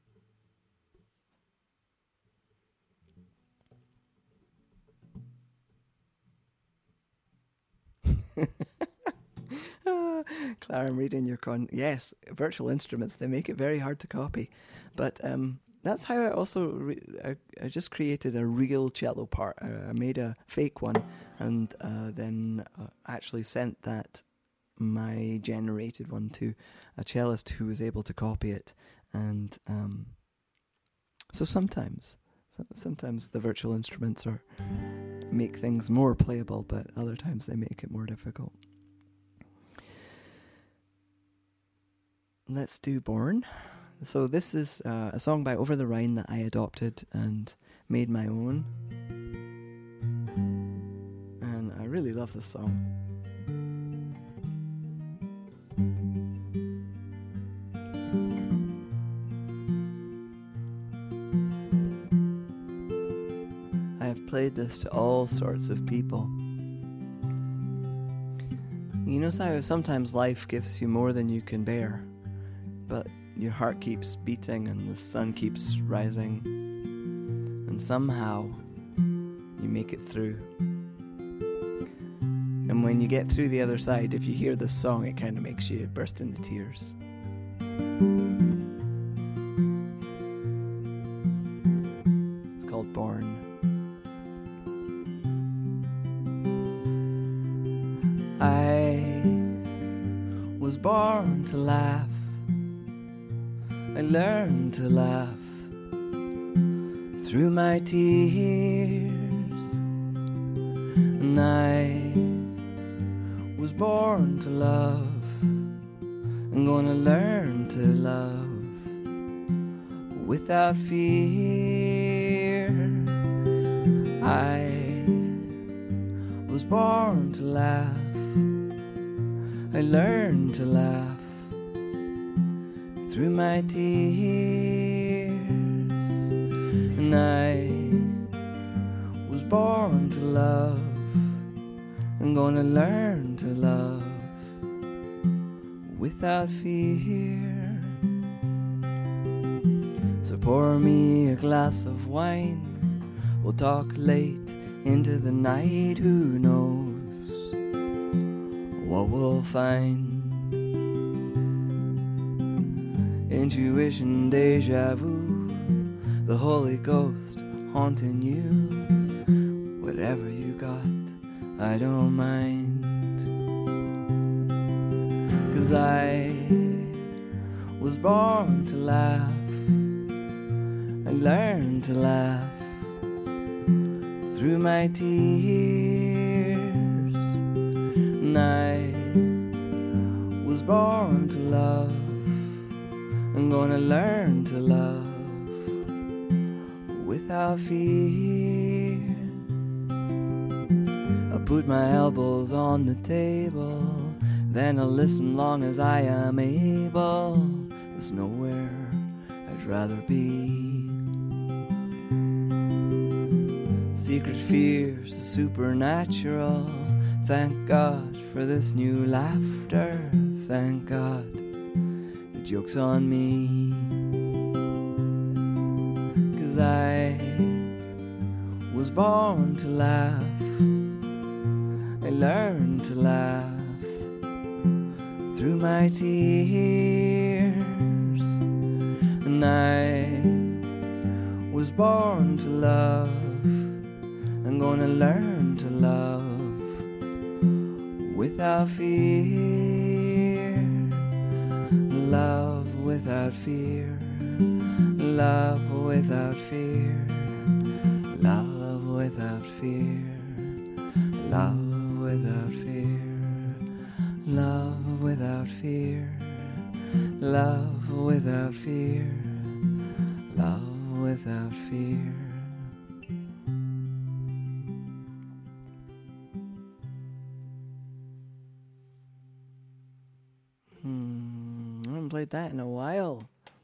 ah, Clara, I'm reading your con. Yes, virtual instruments. They make it very hard to copy. But um, that's how I also, re- I, I just created a real cello part. I, I made a fake one and uh, then uh, actually sent that, my generated one, to a cellist who was able to copy it. And um, so sometimes, sometimes the virtual instruments are make things more playable, but other times they make it more difficult. Let's do Born. So this is uh, a song by Over the Rhine that I adopted and made my own. And I really love this song. I have played this to all sorts of people. You know how sometimes life gives you more than you can bear, but your heart keeps beating and the sun keeps rising, and somehow you make it through. And when you get through the other side, if you hear this song, it kind of makes you burst into tears. It's called Born. I was born to laugh. I learned to laugh through my tears. And I was born to love. I'm gonna learn to love without fear. I was born to laugh. I learned to laugh through my tears. And I was born to love. I'm gonna learn to love without fear. So pour me a glass of wine. We'll talk late into the night. Who knows what we'll find? Intuition, deja vu, the Holy Ghost haunting you. Whatever you got, I don't mind. 'Cause I was born to laugh. I learned to laugh through my tears. And I was born to love. I'm gonna learn to love without fear. I'll put my elbows on the table, then I'll listen long as I am able. There's nowhere I'd rather be. Secret fears, supernatural. Thank God for this new laughter. Thank God the joke's on me. 'Cause I was born to laugh. I learned to laugh through my tears. And I was born to love. I'm gonna learn to love without fear. Love without fear. Love without fear. Love without fear. Love without fear. Love without fear. Love without fear. Love without fear. Hmm, I haven't played that in a while.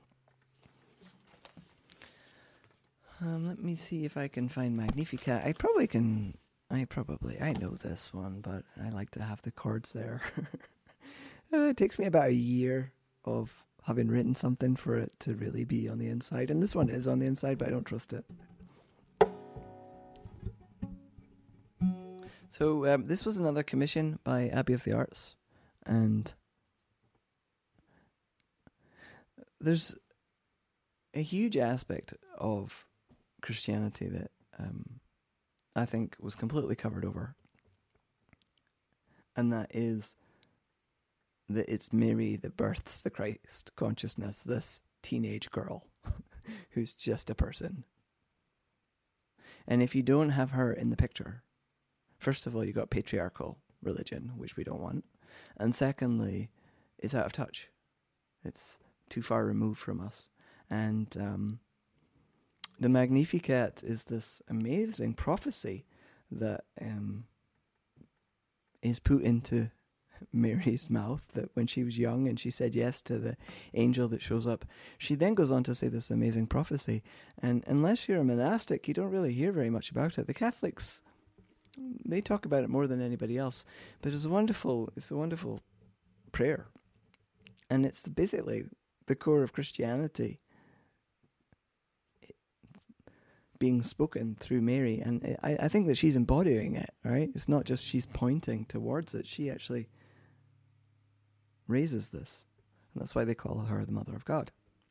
Um, let me see if I can find Magnificat. I probably can. I probably I know this one, but I like to have the chords there. uh, it takes me about a year of having written something for it to really be on the inside, and this one is on the inside, but I don't trust it. So um, this was another commission by Abbey of the Arts, and there's a huge aspect of Christianity that um, I think was completely covered over, and that is that it's Mary that births the Christ consciousness, this teenage girl who's just a person. And if you don't have her in the picture, first of all, you got patriarchal religion, which we don't want, and secondly, it's out of touch. It's too far removed from us. And um, the Magnificat is this amazing prophecy that um, is put into Mary's mouth, that when she was young and she said yes to the angel that shows up, she then goes on to say this amazing prophecy. And unless you're a monastic, you don't really hear very much about it. The Catholics, they talk about it more than anybody else. But it's a wonderful, it's a wonderful prayer. And it's basically the core of Christianity being spoken through Mary. And I, I think that she's embodying it, right? It's not just she's pointing towards it. She actually raises this. And that's why they call her the Mother of God.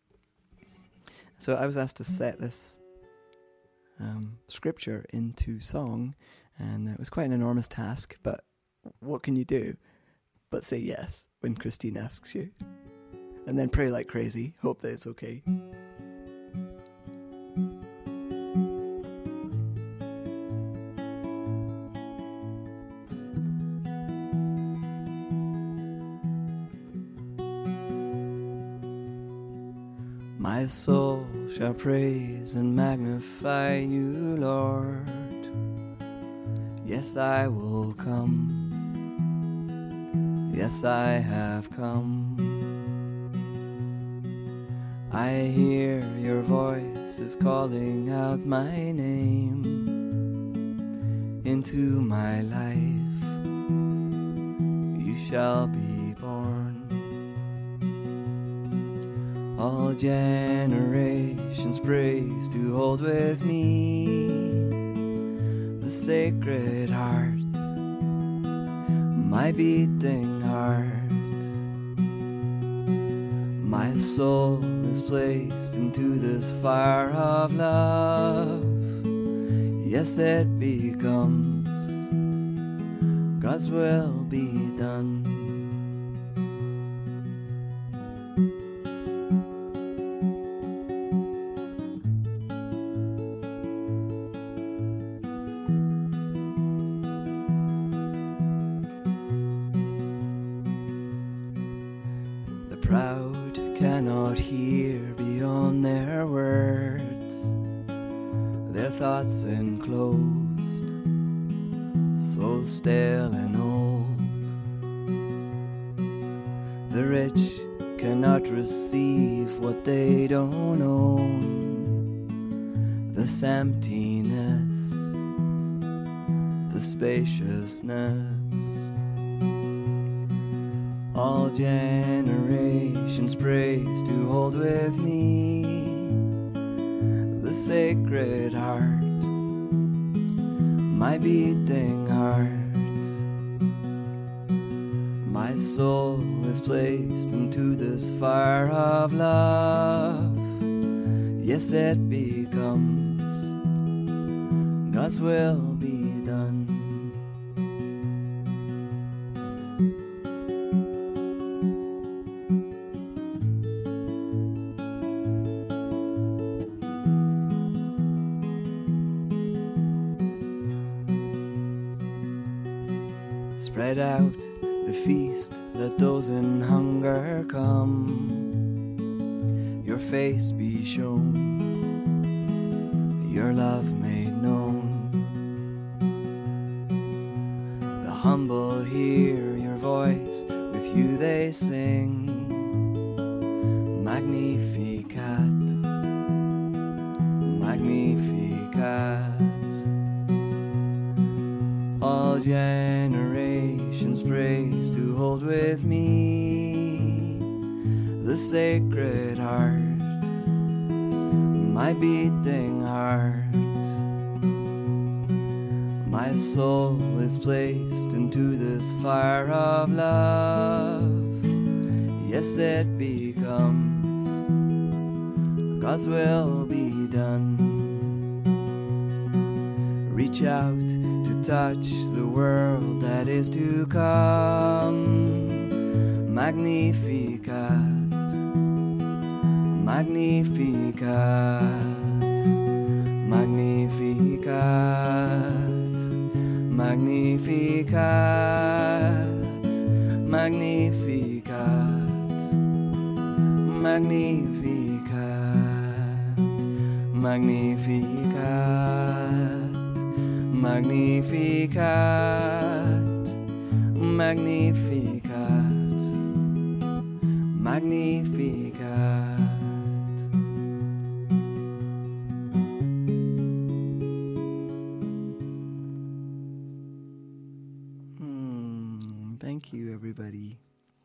So I was asked to set this um, scripture into song, and it was quite an enormous task, but what can you do but say yes when Christine asks you. And then pray like crazy, hope that it's okay. My soul shall praise and magnify you, Lord. Yes, I will come. Yes, I have come. I hear your voice is calling out my name into my life. You shall be born. All generations praise to hold with me the sacred heart, my beating heart. My soul is placed into this fire of love. Yes, it becomes God's will be done. Proud cannot hear beyond their words, their thoughts enclosed, so stale and old. The rich cannot receive what they don't own, this emptiness, the spaciousness. All generations praise to hold with me the sacred heart, my beating heart. My soul is placed into this fire of love. Yes, it becomes God's will be done. Spread out the feast, let those in hunger come. Your face be shown, your love made known. The humble hear your voice, with you they sing. Magnificat, Magnificat. All generations praise to hold with me the sacred heart, my beating heart. My soul is placed into this fire of love. Yes, it becomes God's will be done. Reach out to touch the world that is to come. Magnificat, Magnificat, Magnificat, Magnificat, Magnificat, Magnificat, Magnificat. Magnificat, Magnificat, Magnificat. Hmm, thank you, everybody.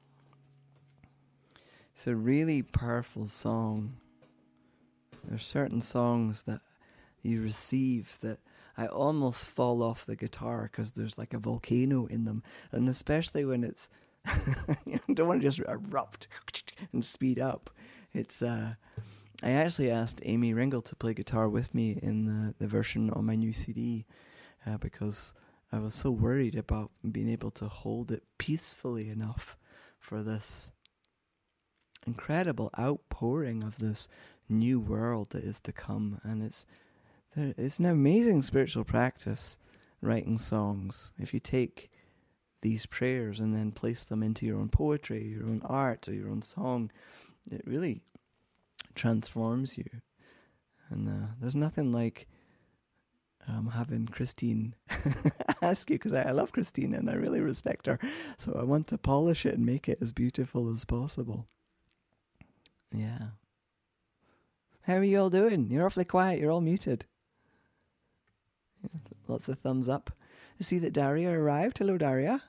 It's a really powerful song. There's certain songs that you receive that I almost fall off the guitar because there's like a volcano in them. And especially when it's, you don't want to just erupt and speed up. It's, uh, I actually asked Amy Ringle to play guitar with me in the, the version on my new C D uh, because I was so worried about being able to hold it peacefully enough for this incredible outpouring of this new world that is to come. And it's there, it's an amazing spiritual practice, writing songs. If you take these prayers and then place them into your own poetry, your own art, or your own song, it really transforms you. And uh, there's nothing like um, having Christine ask you, because I, I love Christine and I really respect her, so I want to polish it and make it as beautiful as possible. Yeah. How are you all doing? You're awfully quiet. You're all muted. Yeah, lots of thumbs up. I see that Daria arrived. Hello, Daria.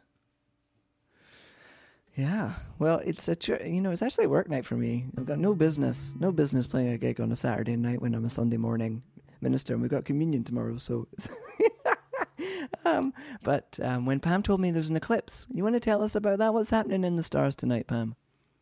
Yeah. Well, it's a ch- you know, it's actually a work night for me. I've got no business, no business playing a gig on a Saturday night when I'm a Sunday morning minister, and we've got communion tomorrow. So, um, but um, when Pam told me there's an eclipse, you want to tell us about that? What's happening in the stars tonight, Pam?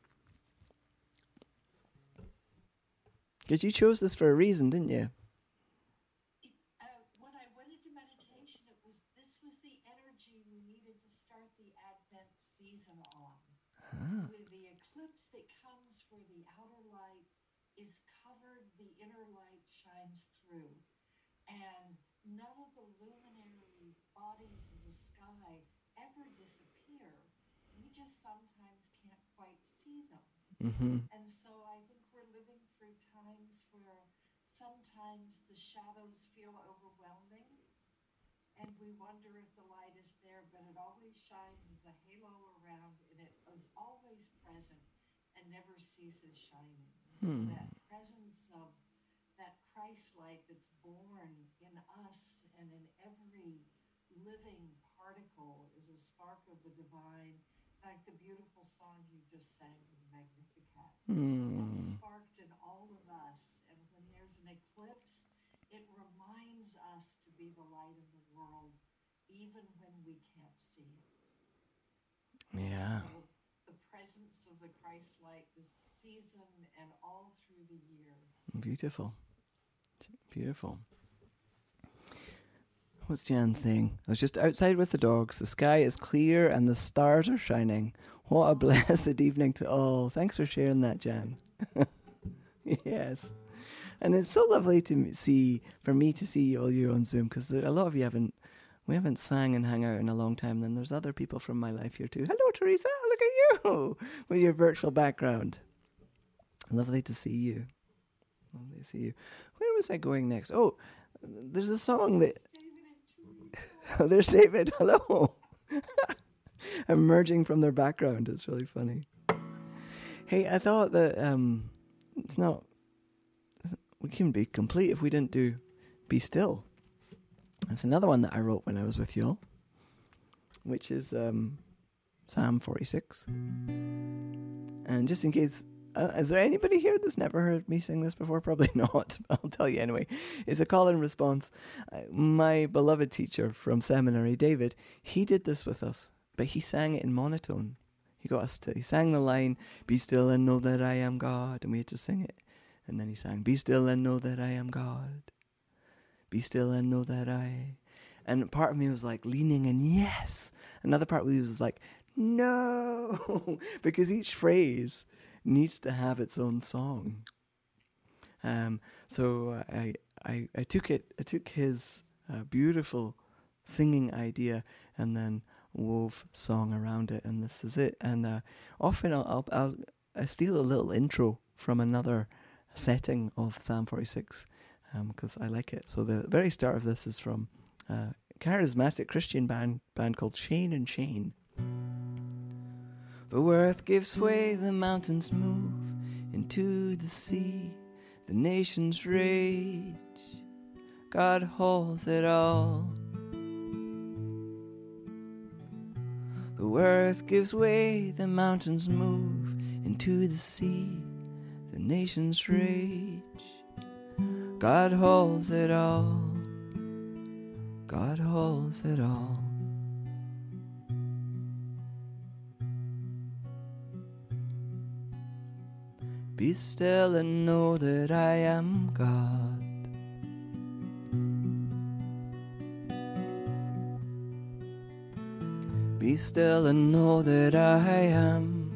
Because you chose this for a reason, didn't you? It, uh, when I went into meditation, it was this was the energy we needed to start the Advent season on. Ah. With the eclipse that comes where the outer light is covered, the inner light shines through. And none of the luminary bodies in the sky ever disappear. We just sometimes can't quite see them. Mm-hmm. And so I think we're living through times where sometimes the shadows feel overwhelming and we wonder if the light is there, but it always shines as a halo around, and it is always present and never ceases shining. So Hmm. that presence of that Christ light that's born in us and in every living particle is a spark of the divine, like the beautiful song you just sang in Magnificat. Hmm. That's sparked in all of us. And when there's an eclipse, it reminds us to be the light of the world, even when we can't see it. Yeah. So the presence of the Christ light this season and all through the year. Beautiful. Beautiful. What's Jan saying? I was just outside with the dogs. The sky is clear and the stars are shining. What a blessed evening to all. Thanks for sharing that, Jan. Yes. And it's so lovely to see, for me to see all you on Zoom, because a lot of you haven't, we haven't sang and hung out in a long time. Then there's other people from my life here too. Hello, Teresa. Look at you with your virtual background. Lovely to see you. Lovely to see you. Where was I going next? Oh, there's a song that... Oh, there's David. Hello. Emerging from their background. It's really funny. Hey, I thought that um, it's not... We couldn't be complete if we didn't do Be Still. That's another one that I wrote when I was with y'all, which is um, Psalm forty-six. And just in case... Uh, is there anybody here that's never heard me sing this before? Probably not. I'll tell you anyway. It's a call and response. Uh, my beloved teacher from seminary, David, he did this with us, but he sang it in monotone. He got us to, he sang the line, "Be still and know that I am God," and we had to sing it. And then he sang, "Be still and know that I am God. Be still and know that I..." And part of me was like leaning in, yes. Another part of me was like, no, because each phrase needs to have its own song. Um, so I, I I took it. I took his uh, beautiful singing idea and then wove song around it, and this is it. And uh, often I'll, I'll I'll I steal a little intro from another setting of Psalm forty-six because um, I like it. So the very start of this is from a charismatic Christian band band called Shane and Shane. The earth gives way, the mountains move into the sea, the nations rage, God holds it all. The earth gives way, the mountains move into the sea, the nations rage, God holds it all, God holds it all. Be still and know that I am God. Be still and know that I am.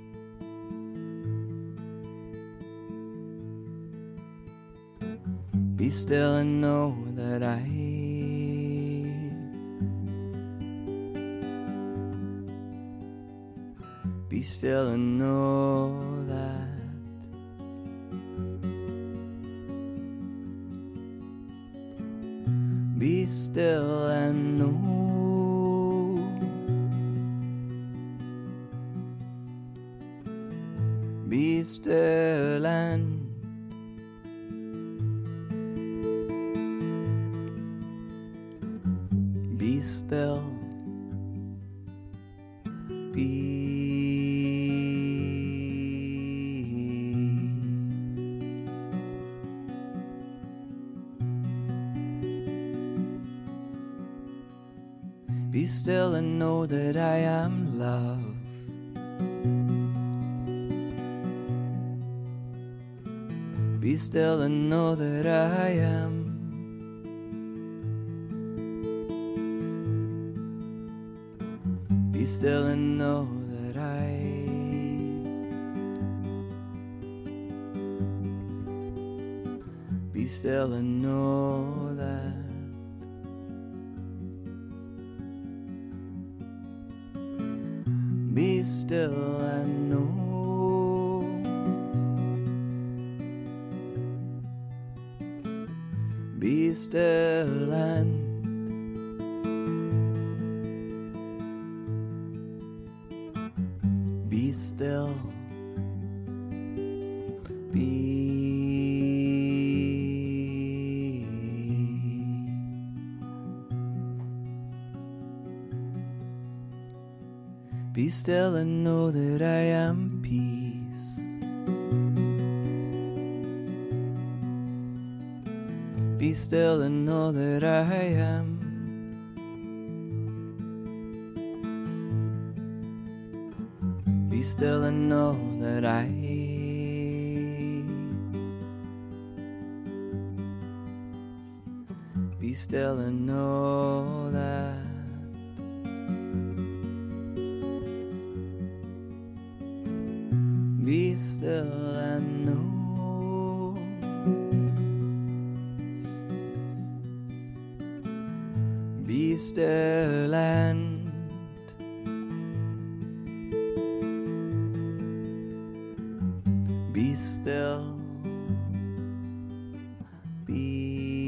Be still and know that I. Be still and know that. Be still and know. Be still and be still. Be Be still and know that I am love. Be still and know that I am. Be still and know that I. Be still and know that. Be still and know. Be still and be still. Be Be still and know that I am peace. Be still and know that I am. Be still and know that I. Be still and know that. Be still and know. Be still and be still. Be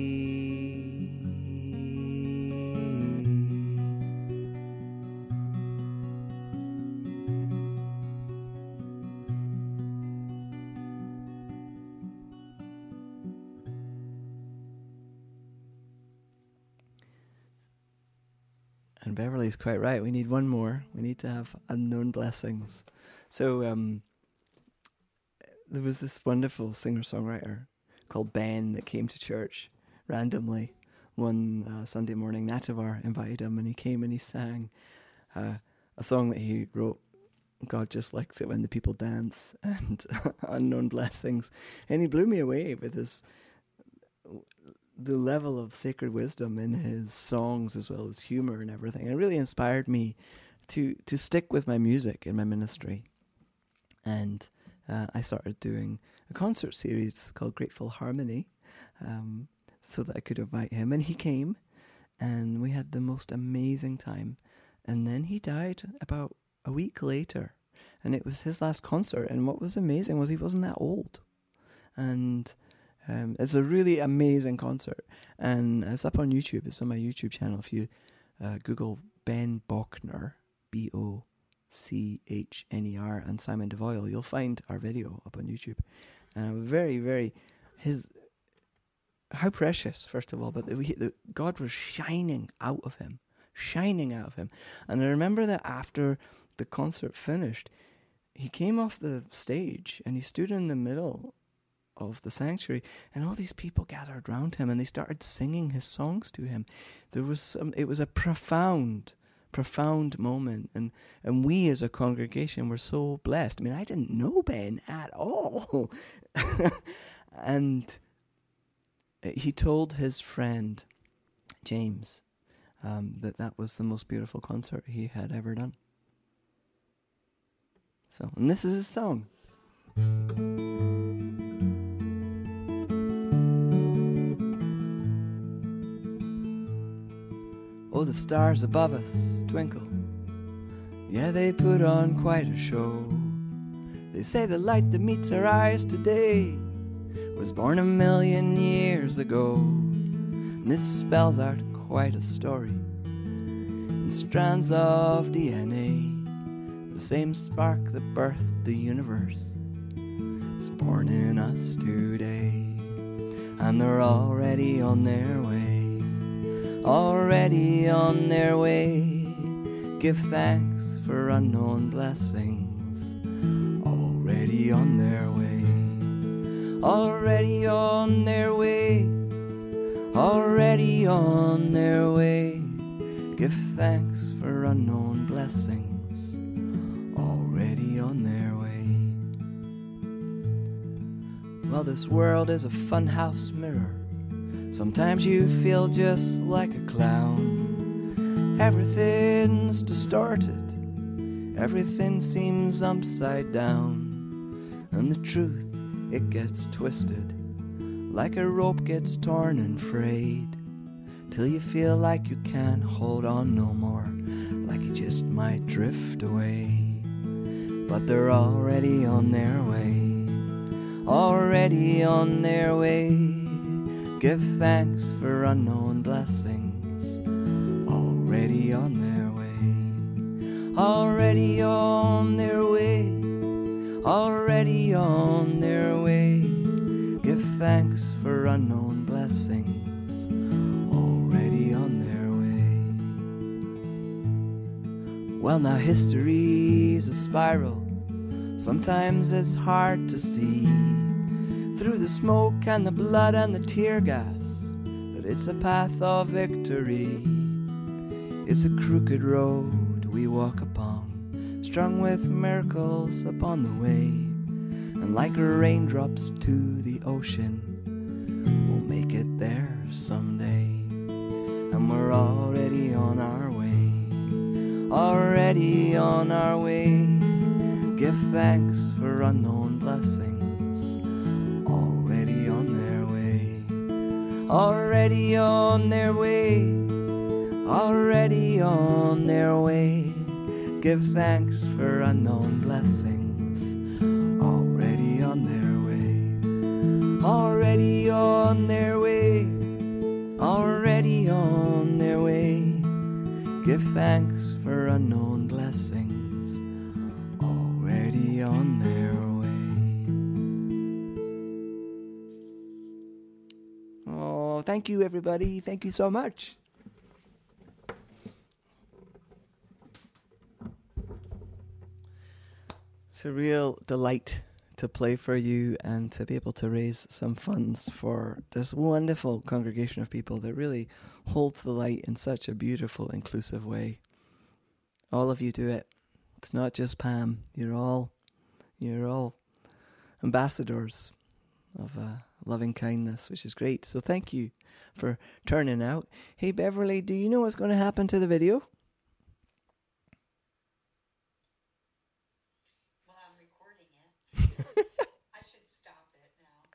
And Beverly's quite right. We need one more. We need to have unknown blessings. So um, there was this wonderful singer-songwriter called Ben that came to church randomly one uh, Sunday morning. Natavar invited him, and he came and he sang uh, a song that he wrote. God just likes it when the people dance, and unknown blessings. And he blew me away with his the level of sacred wisdom in his songs, as well as humor and everything. It really inspired me to to stick with my music in my ministry. And uh, I started doing a concert series called Grateful Harmony, um, so that I could invite him. And he came, and we had the most amazing time. And then he died about a week later, and it was his last concert. And what was amazing was he wasn't that old. And Um, it's a really amazing concert, and it's up on YouTube. It's on my YouTube channel. If you uh, Google Ben Bochner, B O C H N E R, and Simon DeVoyle, you'll find our video up on YouTube. Uh, very, very, his, how precious, first of all, but the, the, God was shining out of him, shining out of him. And I remember that after the concert finished, he came off the stage, and he stood in the middle of the sanctuary, and all these people gathered around him, and they started singing his songs to him. There was some, it was a profound, profound moment, and, and we as a congregation were so blessed. I mean, I didn't know Ben at all. And he told his friend, James, um, that that was the most beautiful concert he had ever done. So, and this is his song. Oh, the stars above us twinkle. Yeah, they put on quite a show. They say the light that meets our eyes today was born a million years ago. And this spells out quite a story. In strands of D N A, the same spark that birthed the universe is born in us today. And they're already on their way, already on their way. Give thanks for unknown blessings, already on their way, already on their way, already on their way. Give thanks for unknown blessings, already on their way. Well, this world is a funhouse mirror. Sometimes you feel just like a clown. Everything's distorted, everything seems upside down, and the truth, it gets twisted, like a rope gets torn and frayed, till you feel like you can't hold on no more, like you just might drift away. But they're already on their way, already on their way. Give thanks for unknown blessings, already on their way, already on their way, already on their way. Give thanks for unknown blessings, already on their way. Well, now history's a spiral. Sometimes it's hard to see through the smoke and the blood and the tear gas that it's a path of victory. It's a crooked road we walk upon, strung with miracles upon the way, and like raindrops to the ocean, we'll make it there someday. And we're already on our way, already on our way. Give thanks for unknown blessings, already on their way, already on their way, already on their way. Give thanks for unknown blessings, already on their way, already on their way, already on their way. Give thanks for unknown blessings, already on their way. Oh, thank you, everybody. Thank you so much. It's a real delight to play for you and to be able to raise some funds for this wonderful congregation of people that really holds the light in such a beautiful, inclusive way. All of you do it. It's not just Pam. You're all, you're all ambassadors of uh, loving kindness, which is great. So thank you for turning out. Hey, Beverly, do you know what's going to happen to the video? I should stop it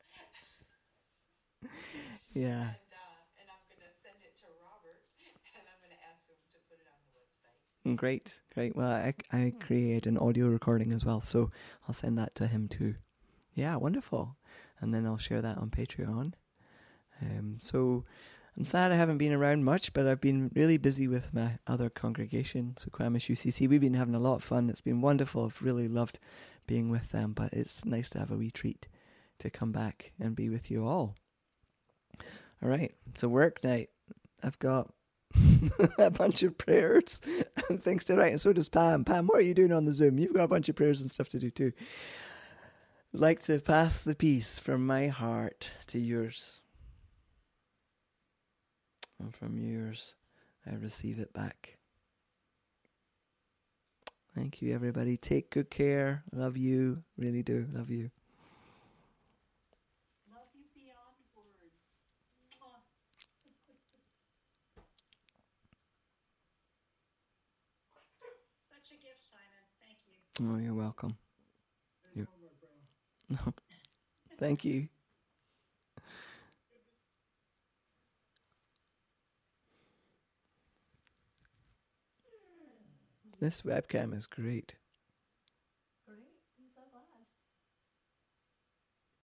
now. Yeah. And, uh, and I'm going to send it to Robert, and I'm going to ask him to put it on the website. Great, great. Well, I, I create an audio recording as well, so I'll send that to him too. Yeah, wonderful. And then I'll share that on Patreon. Um, so I'm sad I haven't been around much, but I've been really busy with my other congregation, Suquamish U C C. We've been having a lot of fun. It's been wonderful. I've really loved being with them, but it's nice to have a wee treat to come back and be with you all. All right, it's a work night. I've got a bunch of prayers and things to write, and so does Pam. Pam, what are you doing on the Zoom? You've got a bunch of prayers and stuff to do too. I'd like to pass the peace from my heart to yours. And from yours, I receive it back. Thank you, everybody. Take good care. Love you. Really do. Love you. Love you beyond words. Mwah. Simon. Thank you. Oh, you're welcome. You're... Thank you. This webcam is great.